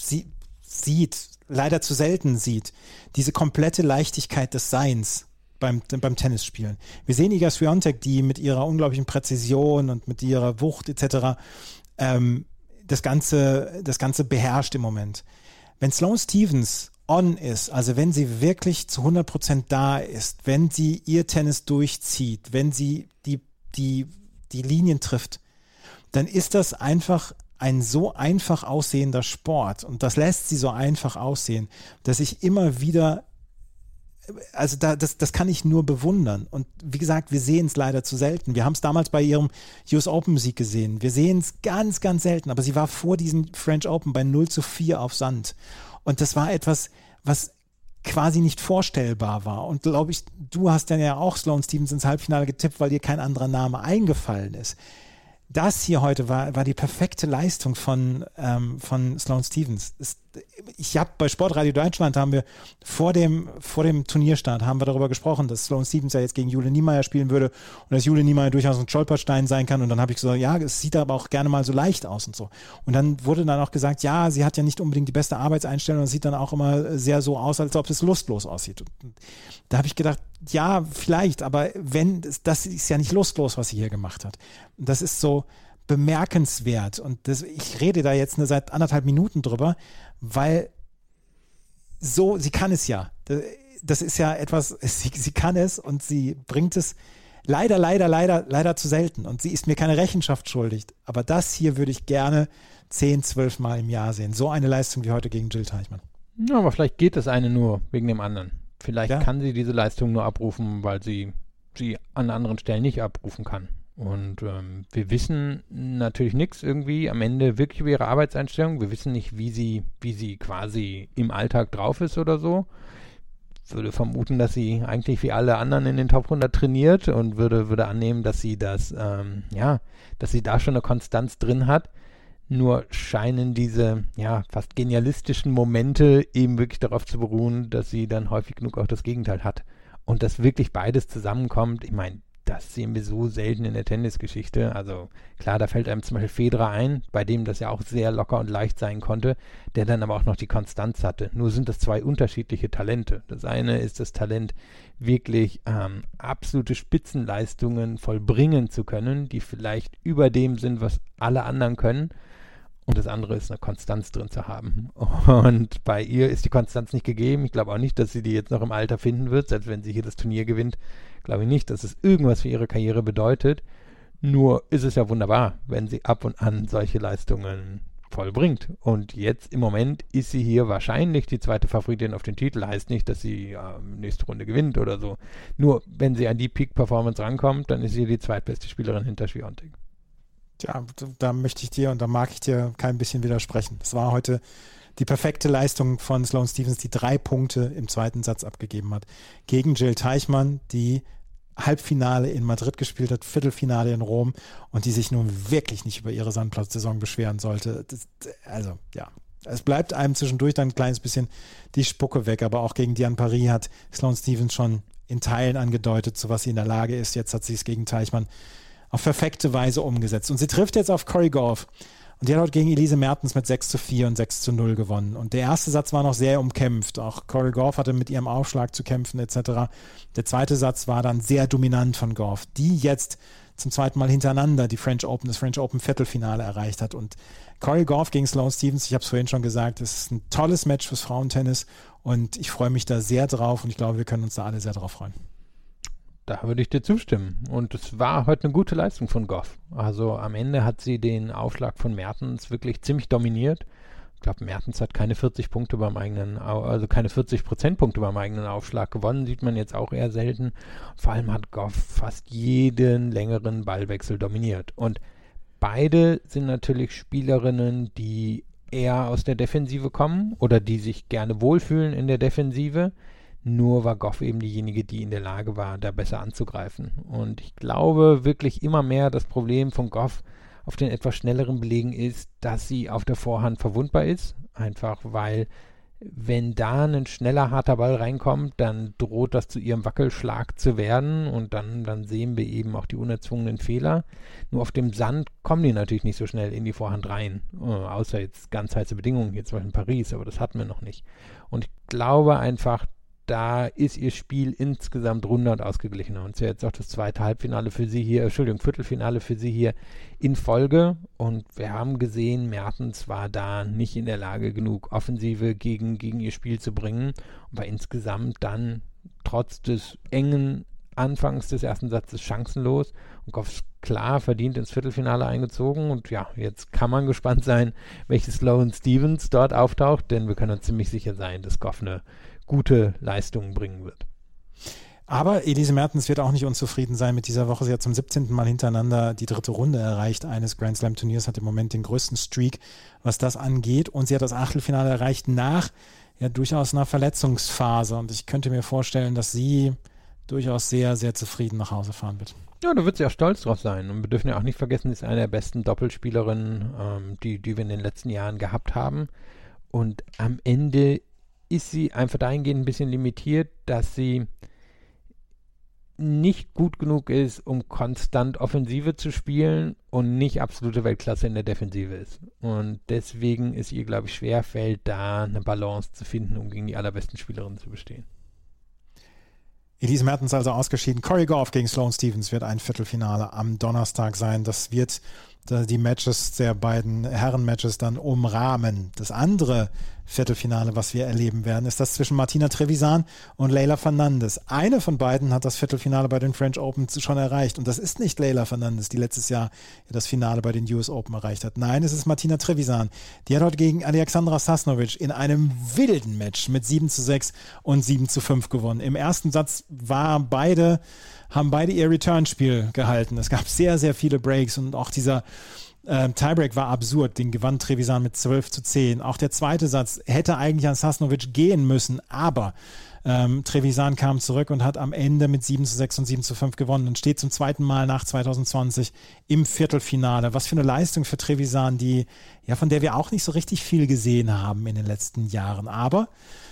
[SPEAKER 7] leider zu selten sieht. Diese komplette Leichtigkeit des Seins beim Tennisspielen. Wir sehen Iga Swiatek, die mit ihrer unglaublichen Präzision und mit ihrer Wucht etc. Das Ganze beherrscht im Moment. Wenn Sloane Stephens on ist, also wenn sie wirklich zu 100% da ist, wenn sie ihr Tennis durchzieht, wenn sie die Linien trifft, dann ist das einfach ein so einfach aussehender Sport und das lässt sie so einfach aussehen, dass ich immer wieder also das kann ich nur bewundern. Und wie gesagt, wir sehen es leider zu selten. Wir haben es damals bei ihrem US Open-Sieg gesehen. Wir sehen es ganz, ganz selten. Aber sie war vor diesem French Open bei 0:4 auf Sand. Und das war etwas, was quasi nicht vorstellbar war. Und glaube ich, du hast dann ja auch Sloane Stephens ins Halbfinale getippt, weil dir kein anderer Name eingefallen ist. Das hier heute war die perfekte Leistung von Sloane Stephens. Ich habe bei Sportradio Deutschland haben wir vor dem Turnierstart haben wir darüber gesprochen, dass Sloane Stephens ja jetzt gegen Jule Niemeyer spielen würde und dass Jule Niemeyer durchaus ein Stolperstein sein kann. Und dann habe ich gesagt, ja, es sieht aber auch gerne mal so leicht aus und so. Und dann wurde dann auch gesagt, ja, sie hat ja nicht unbedingt die beste Arbeitseinstellung und es sieht dann auch immer sehr so aus, als ob es lustlos aussieht. Und da habe ich gedacht, ja, vielleicht, aber das ist ja nicht lustlos, was sie hier gemacht hat. Das ist so bemerkenswert und ich rede da jetzt seit 1,5 Minuten drüber, weil sie kann es ja. Das ist ja etwas, sie kann es und sie bringt es leider zu selten und sie ist mir keine Rechenschaft schuldig, aber das hier würde ich gerne 10-12 Mal im Jahr sehen. So eine Leistung wie heute gegen Jill Teichmann.
[SPEAKER 8] Ja, aber vielleicht geht das eine nur wegen dem anderen. Vielleicht kann sie diese Leistung nur abrufen, weil sie an anderen Stellen nicht abrufen kann. Und wir wissen natürlich nichts irgendwie am Ende wirklich über ihre Arbeitseinstellung. Wir wissen nicht, wie sie quasi im Alltag drauf ist oder so. Ich würde vermuten, dass sie eigentlich wie alle anderen in den Top 100 trainiert und würde annehmen, dass sie dass sie da schon eine Konstanz drin hat. Nur scheinen diese fast genialistischen Momente eben wirklich darauf zu beruhen, dass sie dann häufig genug auch das Gegenteil hat. Und dass wirklich beides zusammenkommt, ich meine, das sehen wir so selten in der Tennisgeschichte. Also klar, da fällt einem zum Beispiel Federer ein, bei dem das ja auch sehr locker und leicht sein konnte, der dann aber auch noch die Konstanz hatte. Nur sind das zwei unterschiedliche Talente. Das eine ist das Talent, wirklich absolute Spitzenleistungen vollbringen zu können, die vielleicht über dem sind, was alle anderen können. Und das andere ist, eine Konstanz drin zu haben. Und bei ihr ist die Konstanz nicht gegeben. Ich glaube auch nicht, dass sie die jetzt noch im Alter finden wird. Selbst wenn sie hier das Turnier gewinnt, glaube ich nicht, dass es irgendwas für ihre Karriere bedeutet. Nur ist es ja wunderbar, wenn sie ab und an solche Leistungen vollbringt. Und jetzt im Moment ist sie hier wahrscheinlich die zweite Favoritin auf den Titel. Heißt nicht, dass sie nächste Runde gewinnt oder so. Nur wenn sie an die Peak-Performance rankommt, dann ist sie die zweitbeste Spielerin hinter Swiatek.
[SPEAKER 7] Ja, da möchte ich dir und da mag ich dir kein bisschen widersprechen. Das war heute die perfekte Leistung von Sloane Stephens, die 3 Punkte im zweiten Satz abgegeben hat. Gegen Jill Teichmann, die Halbfinale in Madrid gespielt hat, Viertelfinale in Rom und die sich nun wirklich nicht über ihre Sandplatzsaison beschweren sollte. Es bleibt einem zwischendurch dann ein kleines bisschen die Spucke weg, aber auch gegen Diane Paris hat Sloane Stephens schon in Teilen angedeutet, zu was sie in der Lage ist. Jetzt hat sie es gegen Teichmann auf perfekte Weise umgesetzt. Und sie trifft jetzt auf Cory Gauff. Und die hat heute gegen Elise Mertens mit 6:4 und 6:0 gewonnen. Und der erste Satz war noch sehr umkämpft. Auch Cory Gauff hatte mit ihrem Aufschlag zu kämpfen etc. Der zweite Satz war dann sehr dominant von Gauff, die jetzt zum zweiten Mal hintereinander das French Open Viertelfinale erreicht hat. Und Cory Gauff gegen Sloane Stephens, ich habe es vorhin schon gesagt, es ist ein tolles Match fürs Frauentennis. Und ich freue mich da sehr drauf und ich glaube, wir können uns da alle sehr drauf freuen.
[SPEAKER 8] Da würde ich dir zustimmen. Und es war heute eine gute Leistung von Gauff. Also am Ende hat sie den Aufschlag von Mertens wirklich ziemlich dominiert. Ich glaube, Mertens hat keine 40 Punkte keine 40 Prozentpunkte beim eigenen Aufschlag gewonnen. Sieht man jetzt auch eher selten. Vor allem hat Gauff fast jeden längeren Ballwechsel dominiert. Und beide sind natürlich Spielerinnen, die eher aus der Defensive kommen oder die sich gerne wohlfühlen in der Defensive. Nur war Gauff eben diejenige, die in der Lage war, da besser anzugreifen. Und ich glaube wirklich immer mehr, das Problem von Gauff auf den etwas schnelleren Belegen ist, dass sie auf der Vorhand verwundbar ist. Einfach weil, wenn da ein schneller, harter Ball reinkommt, dann droht das zu ihrem Wackelschlag zu werden und dann sehen wir eben auch die unerzwungenen Fehler. Nur auf dem Sand kommen die natürlich nicht so schnell in die Vorhand rein. Außer jetzt ganz heiße Bedingungen, jetzt zum Beispiel in Paris, aber das hatten wir noch nicht. Und ich glaube einfach, da ist ihr Spiel insgesamt runder und ausgeglichener. Und es ist ja jetzt auch das zweite Viertelfinale für sie hier in Folge. Und wir haben gesehen, Mertens war da nicht in der Lage, genug Offensive gegen ihr Spiel zu bringen. Und war insgesamt dann trotz des engen Anfangs des ersten Satzes chancenlos. Und Gauff klar verdient ins Viertelfinale eingezogen. Und ja, jetzt kann man gespannt sein, welches Sloane Stephens dort auftaucht. Denn wir können uns ziemlich sicher sein, dass Gauff eine gute Leistungen bringen wird.
[SPEAKER 7] Aber Elise Mertens wird auch nicht unzufrieden sein mit dieser Woche. Sie hat zum 17. Mal hintereinander die 3. Runde erreicht eines Grand Slam Turniers, hat im Moment den größten Streak, was das angeht. Und sie hat das Achtelfinale erreicht nach durchaus einer Verletzungsphase. Und ich könnte mir vorstellen, dass sie durchaus sehr, sehr zufrieden nach Hause fahren wird.
[SPEAKER 8] Ja, da wird sie auch stolz drauf sein. Und wir dürfen ja auch nicht vergessen, sie ist eine der besten Doppelspielerinnen, die wir in den letzten Jahren gehabt haben. Und am Ende ist sie einfach dahingehend ein bisschen limitiert, dass sie nicht gut genug ist, um konstant Offensive zu spielen und nicht absolute Weltklasse in der Defensive ist. Und deswegen ist ihr, glaube ich, schwerfällt, da eine Balance zu finden, um gegen die allerbesten Spielerinnen zu bestehen.
[SPEAKER 7] Elise Mertens also ausgeschieden. Corey Goff gegen Sloane Stephens wird ein Viertelfinale am Donnerstag sein. Das wird die Matches der beiden Herren-Matches dann umrahmen. Das andere Viertelfinale, was wir erleben werden, ist das zwischen Martina Trevisan und Leylah Fernandez. Eine von beiden hat das Viertelfinale bei den French Open schon erreicht. Und das ist nicht Leylah Fernandez, die letztes Jahr das Finale bei den US Open erreicht hat. Nein, es ist Martina Trevisan. Die hat heute gegen Alexandra Sasnovic in einem wilden Match mit 7:6 und 7:5 gewonnen. Im ersten Satz haben beide ihr Return-Spiel gehalten. Es gab sehr, sehr viele Breaks und auch dieser Tiebreak war absurd. Den gewann Trevisan mit 12:10. Auch der zweite Satz hätte eigentlich an Sasnovic gehen müssen, aber Trevisan kam zurück und hat am Ende mit 7:6 und 7:5 gewonnen und steht zum zweiten Mal nach 2020 im Viertelfinale. Was für eine Leistung für Trevisan, von der wir auch nicht so richtig viel gesehen haben in den letzten Jahren, aber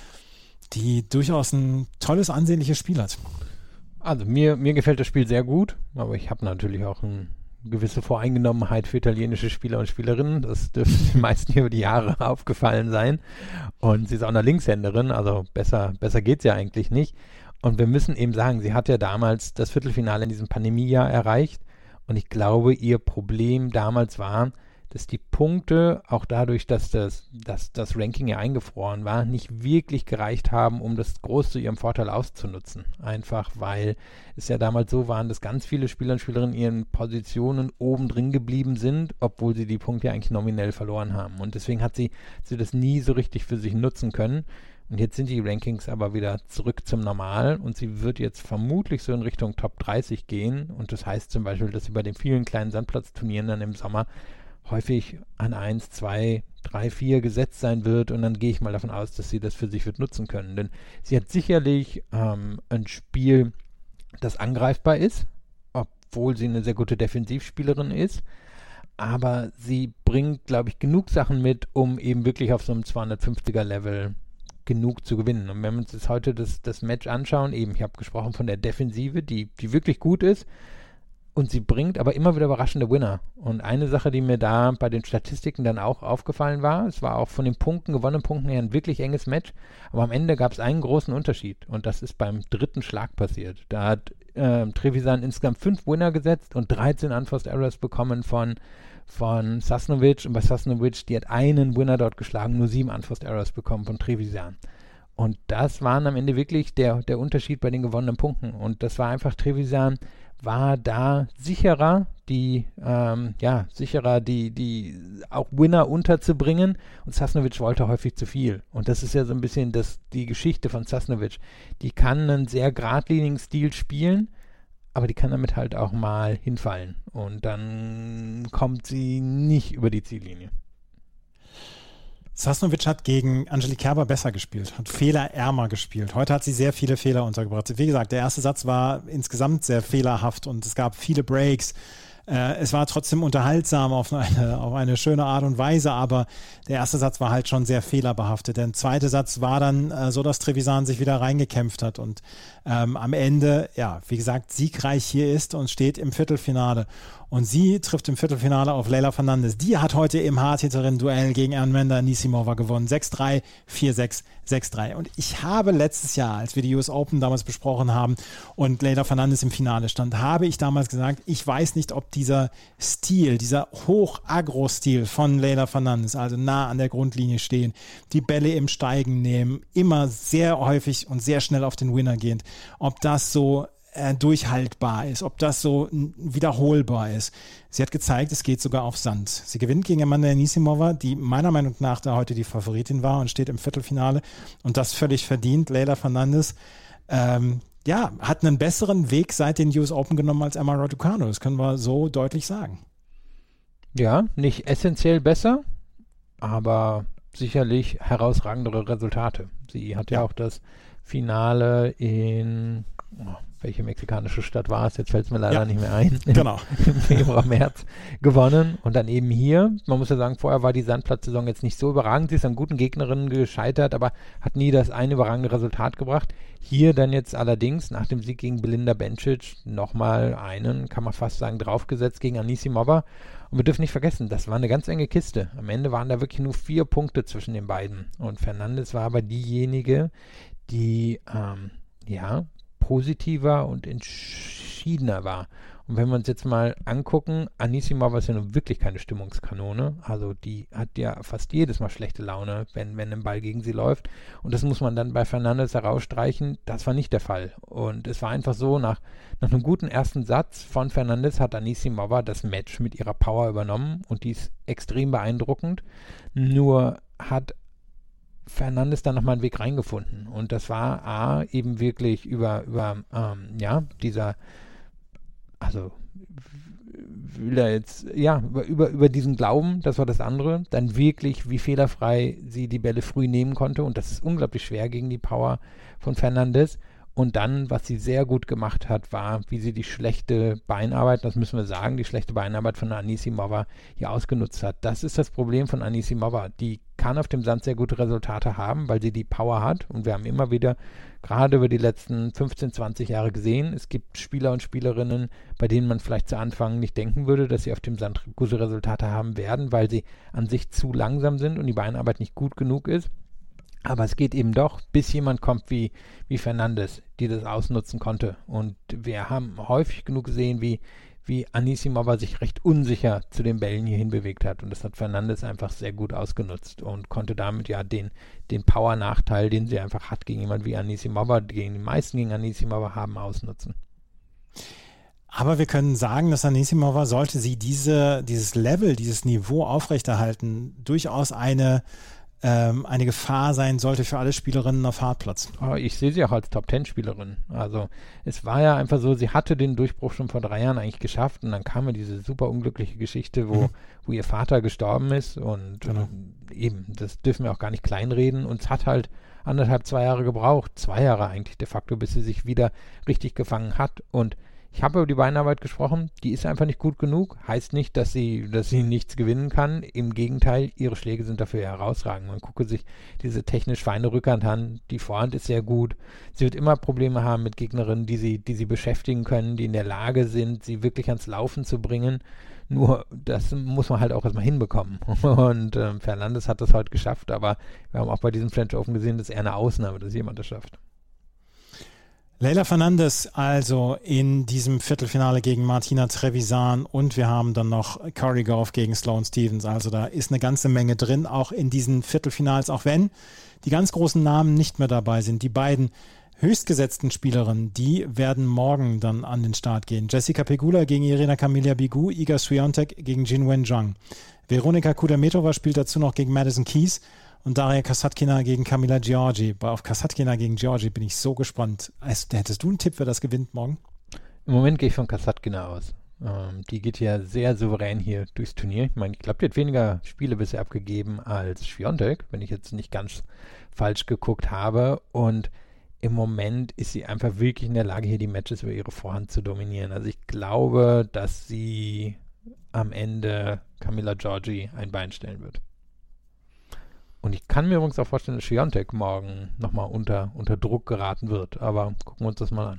[SPEAKER 7] die durchaus ein tolles, ansehnliches Spiel hat.
[SPEAKER 8] Also mir gefällt das Spiel sehr gut, aber ich habe natürlich auch eine gewisse Voreingenommenheit für italienische Spieler und Spielerinnen. Das dürfte den meisten hier über die Jahre aufgefallen sein. Und sie ist auch eine Linkshänderin, also besser geht's ja eigentlich nicht. Und wir müssen eben sagen, sie hat ja damals das Viertelfinale in diesem Pandemiejahr erreicht. Und ich glaube, ihr Problem damals war, dass die Punkte, auch dadurch, dass das Ranking ja eingefroren war, nicht wirklich gereicht haben, um das groß zu ihrem Vorteil auszunutzen. Einfach, weil es ja damals so waren, dass ganz viele Spieler und Spielerinnen in ihren Positionen oben drin geblieben sind, obwohl sie die Punkte ja eigentlich nominell verloren haben. Und deswegen hat sie das nie so richtig für sich nutzen können. Und jetzt sind die Rankings aber wieder zurück zum Normal und sie wird jetzt vermutlich so in Richtung Top 30 gehen. Und das heißt zum Beispiel, dass sie bei den vielen kleinen Sandplatzturnieren dann im Sommer häufig an 1, 2, 3, 4 gesetzt sein wird und dann gehe ich mal davon aus, dass sie das für sich wird nutzen können. Denn sie hat sicherlich ein Spiel, das angreifbar ist, obwohl sie eine sehr gute Defensivspielerin ist, aber sie bringt, glaube ich, genug Sachen mit, um eben wirklich auf so einem 250er-Level genug zu gewinnen. Und wenn wir uns jetzt heute das Match anschauen, ich habe gesprochen von der Defensive, die wirklich gut ist, und sie bringt aber immer wieder überraschende Winner. Und eine Sache, die mir da bei den Statistiken dann auch aufgefallen war, es war auch von den gewonnenen Punkten her ein wirklich enges Match, aber am Ende gab es einen großen Unterschied und das ist beim dritten Schlag passiert. Da hat Trevisan insgesamt 5 Winner gesetzt und 13 Unforced Errors bekommen von Sasnovic, und bei Sasnovic, die hat einen Winner dort geschlagen, nur 7 Unforced Errors bekommen von Trevisan. Und das waren am Ende wirklich der Unterschied bei den gewonnenen Punkten. Und das war einfach, Trevisan war da sicherer, die auch Winner unterzubringen, und Sasnovic wollte häufig zu viel. Und das ist ja so ein bisschen die Geschichte von Sasnovic. Die kann einen sehr geradlinigen Stil spielen, aber die kann damit halt auch mal hinfallen. Und dann kommt sie nicht über die Ziellinie.
[SPEAKER 7] Sasnovic hat gegen Angelique Kerber besser gespielt, hat fehlerärmer gespielt. Heute hat sie sehr viele Fehler untergebracht. Wie gesagt, der erste Satz war insgesamt sehr fehlerhaft und es gab viele Breaks. Es war trotzdem unterhaltsam auf eine schöne Art und Weise, aber der erste Satz war halt schon sehr fehlerbehaftet. Der zweite Satz war dann so, dass Trevisan sich wieder reingekämpft hat und am Ende, wie gesagt, siegreich hier ist und steht im Viertelfinale. Und sie trifft im Viertelfinale auf Leylah Fernandez. Die hat heute im Hardhitterin-Duell gegen Amanda Anisimova gewonnen. 6-3, 4-6, 6-3. Und ich habe letztes Jahr, als wir die US Open damals besprochen haben und Leylah Fernandez im Finale stand, habe ich damals gesagt, ich weiß nicht, ob dieser Stil, dieser Hoch-Agro-Stil von Leylah Fernandez, also nah an der Grundlinie stehen, die Bälle im Steigen nehmen, immer sehr häufig und sehr schnell auf den Winner gehend, ob das so durchhaltbar ist, ob das so wiederholbar ist. Sie hat gezeigt, es geht sogar auf Sand. Sie gewinnt gegen Amanda Anisimova, die meiner Meinung nach da heute die Favoritin war und steht im Viertelfinale und das völlig verdient. Leylah Fernandez, hat einen besseren Weg seit den US Open genommen als Emma Raducanu. Das können wir so deutlich sagen.
[SPEAKER 8] Ja, nicht essentiell besser, aber sicherlich herausragendere Resultate. Sie hat ja auch das Finale in, welche mexikanische Stadt war es? Jetzt fällt es mir leider nicht mehr ein.
[SPEAKER 7] Genau.
[SPEAKER 8] Im Februar, März gewonnen. Und dann eben hier, man muss ja sagen, vorher war die Sandplatzsaison jetzt nicht so überragend. Sie ist an guten Gegnerinnen gescheitert, aber hat nie das eine überragende Resultat gebracht. Hier dann jetzt allerdings nach dem Sieg gegen Belinda Bencic nochmal einen, kann man fast sagen, draufgesetzt gegen Anisimova. Und wir dürfen nicht vergessen, das war eine ganz enge Kiste. Am Ende waren da wirklich nur 4 Punkte zwischen den beiden. Und Fernandes war aber diejenige, die, positiver und entschiedener war. Und wenn wir uns jetzt mal angucken, Anisimova ist ja nun wirklich keine Stimmungskanone. Also die hat ja fast jedes Mal schlechte Laune, wenn ein Ball gegen sie läuft. Und das muss man dann bei Fernandes herausstreichen. Das war nicht der Fall. Und es war einfach so, nach einem guten ersten Satz von Fernandes hat Anisimova das Match mit ihrer Power übernommen. Und die ist extrem beeindruckend. Nur hat Fernandes dann nochmal einen Weg reingefunden. Und das war eben wirklich über diesen Glauben, das war das andere, dann wirklich, wie fehlerfrei sie die Bälle früh nehmen konnte, und das ist unglaublich schwer gegen die Power von Fernandes. Und dann, was sie sehr gut gemacht hat, war, wie sie die schlechte Beinarbeit, das müssen wir sagen, die schlechte Beinarbeit von Anisimova hier ausgenutzt hat. Das ist das Problem von Anisimova. Die kann auf dem Sand sehr gute Resultate haben, weil sie die Power hat. Und wir haben immer wieder, gerade über die letzten 15, 20 Jahre gesehen, es gibt Spieler und Spielerinnen, bei denen man vielleicht zu Anfang nicht denken würde, dass sie auf dem Sand gute Resultate haben werden, weil sie an sich zu langsam sind und die Beinarbeit nicht gut genug ist. Aber es geht eben doch, bis jemand kommt wie Fernandes, die das ausnutzen konnte. Und wir haben häufig genug gesehen, wie Anisimova sich recht unsicher zu den Bällen hier hinbewegt hat. Und das hat Fernandes einfach sehr gut ausgenutzt und konnte damit ja den Power-Nachteil, den sie einfach hat gegen jemand wie Anisimova, gegen die meisten gegen Anisimova haben, ausnutzen.
[SPEAKER 7] Aber wir können sagen, dass Anisimova, sollte sie dieses Level, dieses Niveau aufrechterhalten, durchaus eine Gefahr sein sollte für alle Spielerinnen auf Hartplatz.
[SPEAKER 8] Ich sehe sie auch als Top-10-Spielerin. Also es war ja einfach so, sie hatte den Durchbruch schon vor 3 Jahren eigentlich geschafft, und dann kam ja diese super unglückliche Geschichte, wo ihr Vater gestorben ist, und eben, das dürfen wir auch gar nicht kleinreden, und es hat halt 1,5, 2 Jahre gebraucht, 2 Jahre eigentlich de facto, bis sie sich wieder richtig gefangen hat. Und ich habe über die Beinarbeit gesprochen, die ist einfach nicht gut genug. Heißt nicht, dass sie nichts gewinnen kann. Im Gegenteil, ihre Schläge sind dafür herausragend. Man gucke sich diese technisch feine Rückhand an. Die Vorhand ist sehr gut. Sie wird immer Probleme haben mit Gegnerinnen, die sie beschäftigen können, die in der Lage sind, sie wirklich ans Laufen zu bringen. Nur, das muss man halt auch erstmal hinbekommen. Und Fernandes hat das heute geschafft, aber wir haben auch bei diesem French Open gesehen, das ist eher eine Ausnahme, dass jemand das schafft.
[SPEAKER 7] Leylah Fernandes also in diesem Viertelfinale gegen Martina Trevisan, und wir haben dann noch Cory Gauff gegen Sloane Stephens. Also da ist eine ganze Menge drin, auch in diesen Viertelfinals, auch wenn die ganz großen Namen nicht mehr dabei sind. Die beiden höchstgesetzten Spielerinnen, die werden morgen dann an den Start gehen. Jessica Pegula gegen Irina Camelia Begu, Iga Swiatek gegen Jinwen Zhang. Veronika Kudermetova spielt dazu noch gegen Madison Keys. Und Daria Kasatkina gegen Camila Giorgi. Auf Kasatkina gegen Giorgi bin ich so gespannt. Hättest du einen Tipp, wer das gewinnt morgen?
[SPEAKER 8] Im Moment gehe ich von Kasatkina aus. Die geht ja sehr souverän hier durchs Turnier. Ich meine, ich glaube, die hat weniger Spiele bisher abgegeben als Swiatek, wenn ich jetzt nicht ganz falsch geguckt habe. Und im Moment ist sie einfach wirklich in der Lage, hier die Matches über ihre Vorhand zu dominieren. Also ich glaube, dass sie am Ende Camila Giorgi ein Bein stellen wird. Und ich kann mir übrigens auch vorstellen, dass Swiatek morgen nochmal unter Druck geraten wird. Aber gucken wir uns das mal an.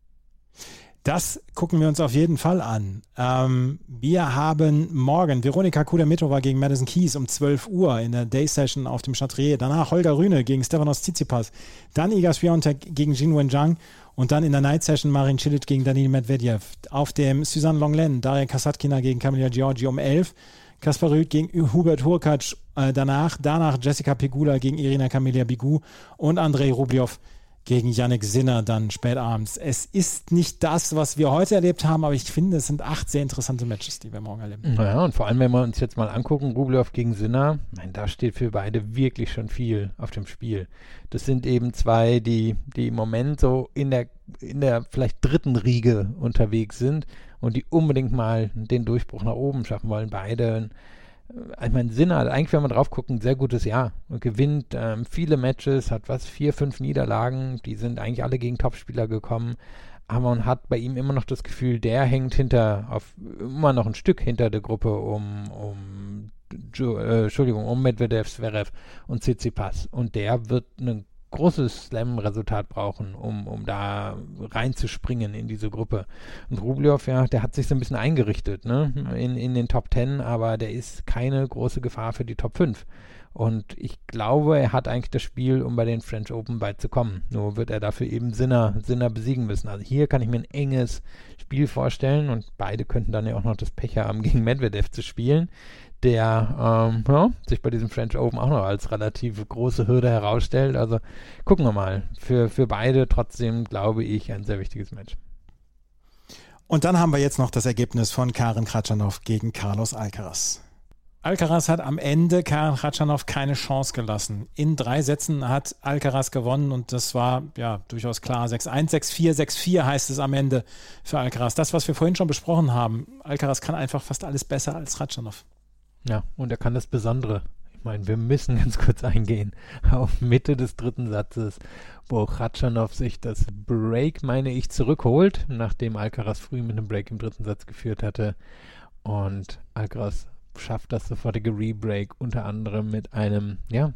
[SPEAKER 7] Das gucken wir uns auf jeden Fall an. Wir haben morgen Veronika Kudermetova gegen Madison Keys um 12 Uhr in der Day-Session auf dem Chatrier. Danach Holger Rune gegen Stefanos Tsitsipas. Dann Iga Swiatek gegen Jinwen Zhang. Und dann in der Night-Session Marin Cilic gegen Daniil Medvedev. Auf dem Suzanne Lenglen Daria Kasatkina gegen Camila Giorgi um 11 Uhr. Kaspar Ruud gegen Hubert Hurkacz, danach Jessica Pegula gegen Irina Camelia Begu und Andrei Rublev gegen Jannik Sinner dann spät abends. Es ist nicht das, was wir heute erlebt haben, aber ich finde, es sind 8 sehr interessante Matches, die wir morgen erleben.
[SPEAKER 8] Naja, und vor allem, wenn wir uns jetzt mal angucken, Rublev gegen Sinner, da steht für beide wirklich schon viel auf dem Spiel. Das sind eben zwei, die im Moment so in der vielleicht dritten Riege unterwegs sind und die unbedingt mal den Durchbruch nach oben schaffen wollen. Beide, ich meine, Sinner hat eigentlich, wenn man drauf guckt, ein sehr gutes Jahr und gewinnt viele Matches, hat 4, 5 Niederlagen, die sind eigentlich alle gegen Topspieler gekommen, aber man hat bei ihm immer noch das Gefühl, der hängt immer noch ein Stück hinter der Gruppe um Medvedev, Zverev und Tsitsipas, und der wird ein großes Slam-Resultat brauchen, um da reinzuspringen in diese Gruppe. Und Rublev, ja, der hat sich so ein bisschen eingerichtet, ne, in den Top 10, aber der ist keine große Gefahr für die Top 5. Und ich glaube, er hat eigentlich das Spiel, um bei den French Open weit zu kommen. Nur wird er dafür eben Sinner besiegen müssen. Also hier kann ich mir ein enges Spiel vorstellen, und beide könnten dann ja auch noch das Pech haben, gegen Medvedev zu spielen, der sich bei diesem French Open auch noch als relativ große Hürde herausstellt. Also gucken wir mal. Für beide trotzdem, glaube ich, ein sehr wichtiges Match.
[SPEAKER 7] Und dann haben wir jetzt noch das Ergebnis von Karen Khachanov gegen Carlos Alcaraz. Alcaraz hat am Ende Karen Khachanov keine Chance gelassen. In 3 Sätzen hat Alcaraz gewonnen, und das war ja durchaus klar. 6-1, 6-4, 6-4 heißt es am Ende für Alcaraz. Das, was wir vorhin schon besprochen haben. Alcaraz kann einfach fast alles besser als Khachanov.
[SPEAKER 8] Ja, und er kann das Besondere. Ich meine, wir müssen ganz kurz eingehen auf Mitte des 3. Satzes, wo Khachanov sich das Break, meine ich, zurückholt, nachdem Alcaraz früh mit einem Break im 3. Satz geführt hatte. Und Alcaraz schafft das sofortige Rebreak, unter anderem mit einem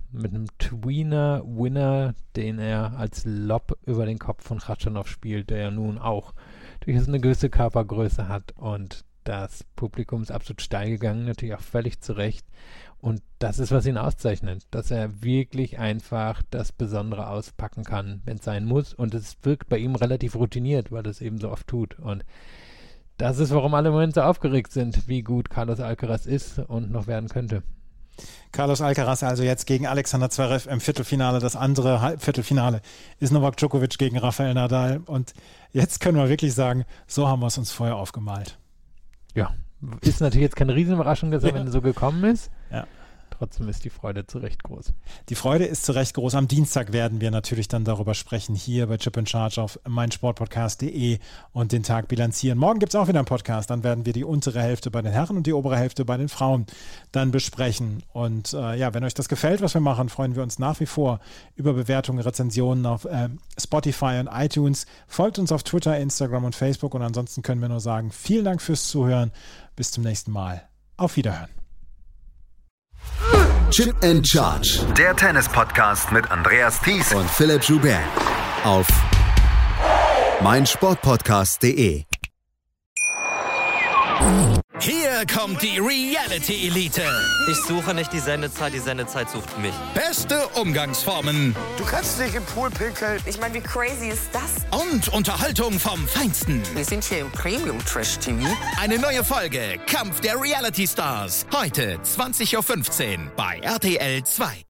[SPEAKER 8] Tweener-Winner, den er als Lob über den Kopf von Khachanov spielt, der ja nun auch durchaus eine gewisse Körpergröße hat, und das Publikum ist absolut steil gegangen, natürlich auch völlig zu Recht. Und das ist, was ihn auszeichnet, dass er wirklich einfach das Besondere auspacken kann, wenn es sein muss. Und es wirkt bei ihm relativ routiniert, weil er es eben so oft tut. Und das ist, warum alle im Moment so aufgeregt sind, wie gut Carlos Alcaraz ist und noch werden könnte.
[SPEAKER 7] Carlos Alcaraz also jetzt gegen Alexander Zverev im Viertelfinale. Das andere Halbviertelfinale ist Novak Djokovic gegen Rafael Nadal. Und jetzt können wir wirklich sagen, so haben wir es uns vorher aufgemalt.
[SPEAKER 8] Ja, ist natürlich jetzt keine Riesenüberraschung, dass er am Ende so gekommen ist.
[SPEAKER 7] Ja.
[SPEAKER 8] Trotzdem ist die Freude zu Recht groß.
[SPEAKER 7] Die Freude ist zu Recht groß. Am Dienstag werden wir natürlich dann darüber sprechen, hier bei Chip in Charge auf meinsportpodcast.de und den Tag bilanzieren. Morgen gibt es auch wieder einen Podcast. Dann werden wir die untere Hälfte bei den Herren und die obere Hälfte bei den Frauen dann besprechen. Und wenn euch das gefällt, was wir machen, freuen wir uns nach wie vor über Bewertungen, Rezensionen auf Spotify und iTunes. Folgt uns auf Twitter, Instagram und Facebook. Und ansonsten können wir nur sagen, vielen Dank fürs Zuhören. Bis zum nächsten Mal. Auf Wiederhören.
[SPEAKER 5] Chip and Charge.
[SPEAKER 6] Der Tennis-Podcast mit Andreas Thies
[SPEAKER 5] und Philipp Joubert auf meinsportpodcast.de.
[SPEAKER 1] Hier kommt die Reality Elite.
[SPEAKER 2] Ich suche nicht die Sendezeit sucht mich.
[SPEAKER 1] Beste Umgangsformen.
[SPEAKER 3] Du kannst nicht im Pool pinkeln.
[SPEAKER 4] Ich meine, wie crazy ist das?
[SPEAKER 1] Und Unterhaltung vom Feinsten.
[SPEAKER 4] Wir sind hier im Premium Trash TV.
[SPEAKER 1] Eine neue Folge Kampf der Reality Stars. Heute 20.15 Uhr bei RTL 2.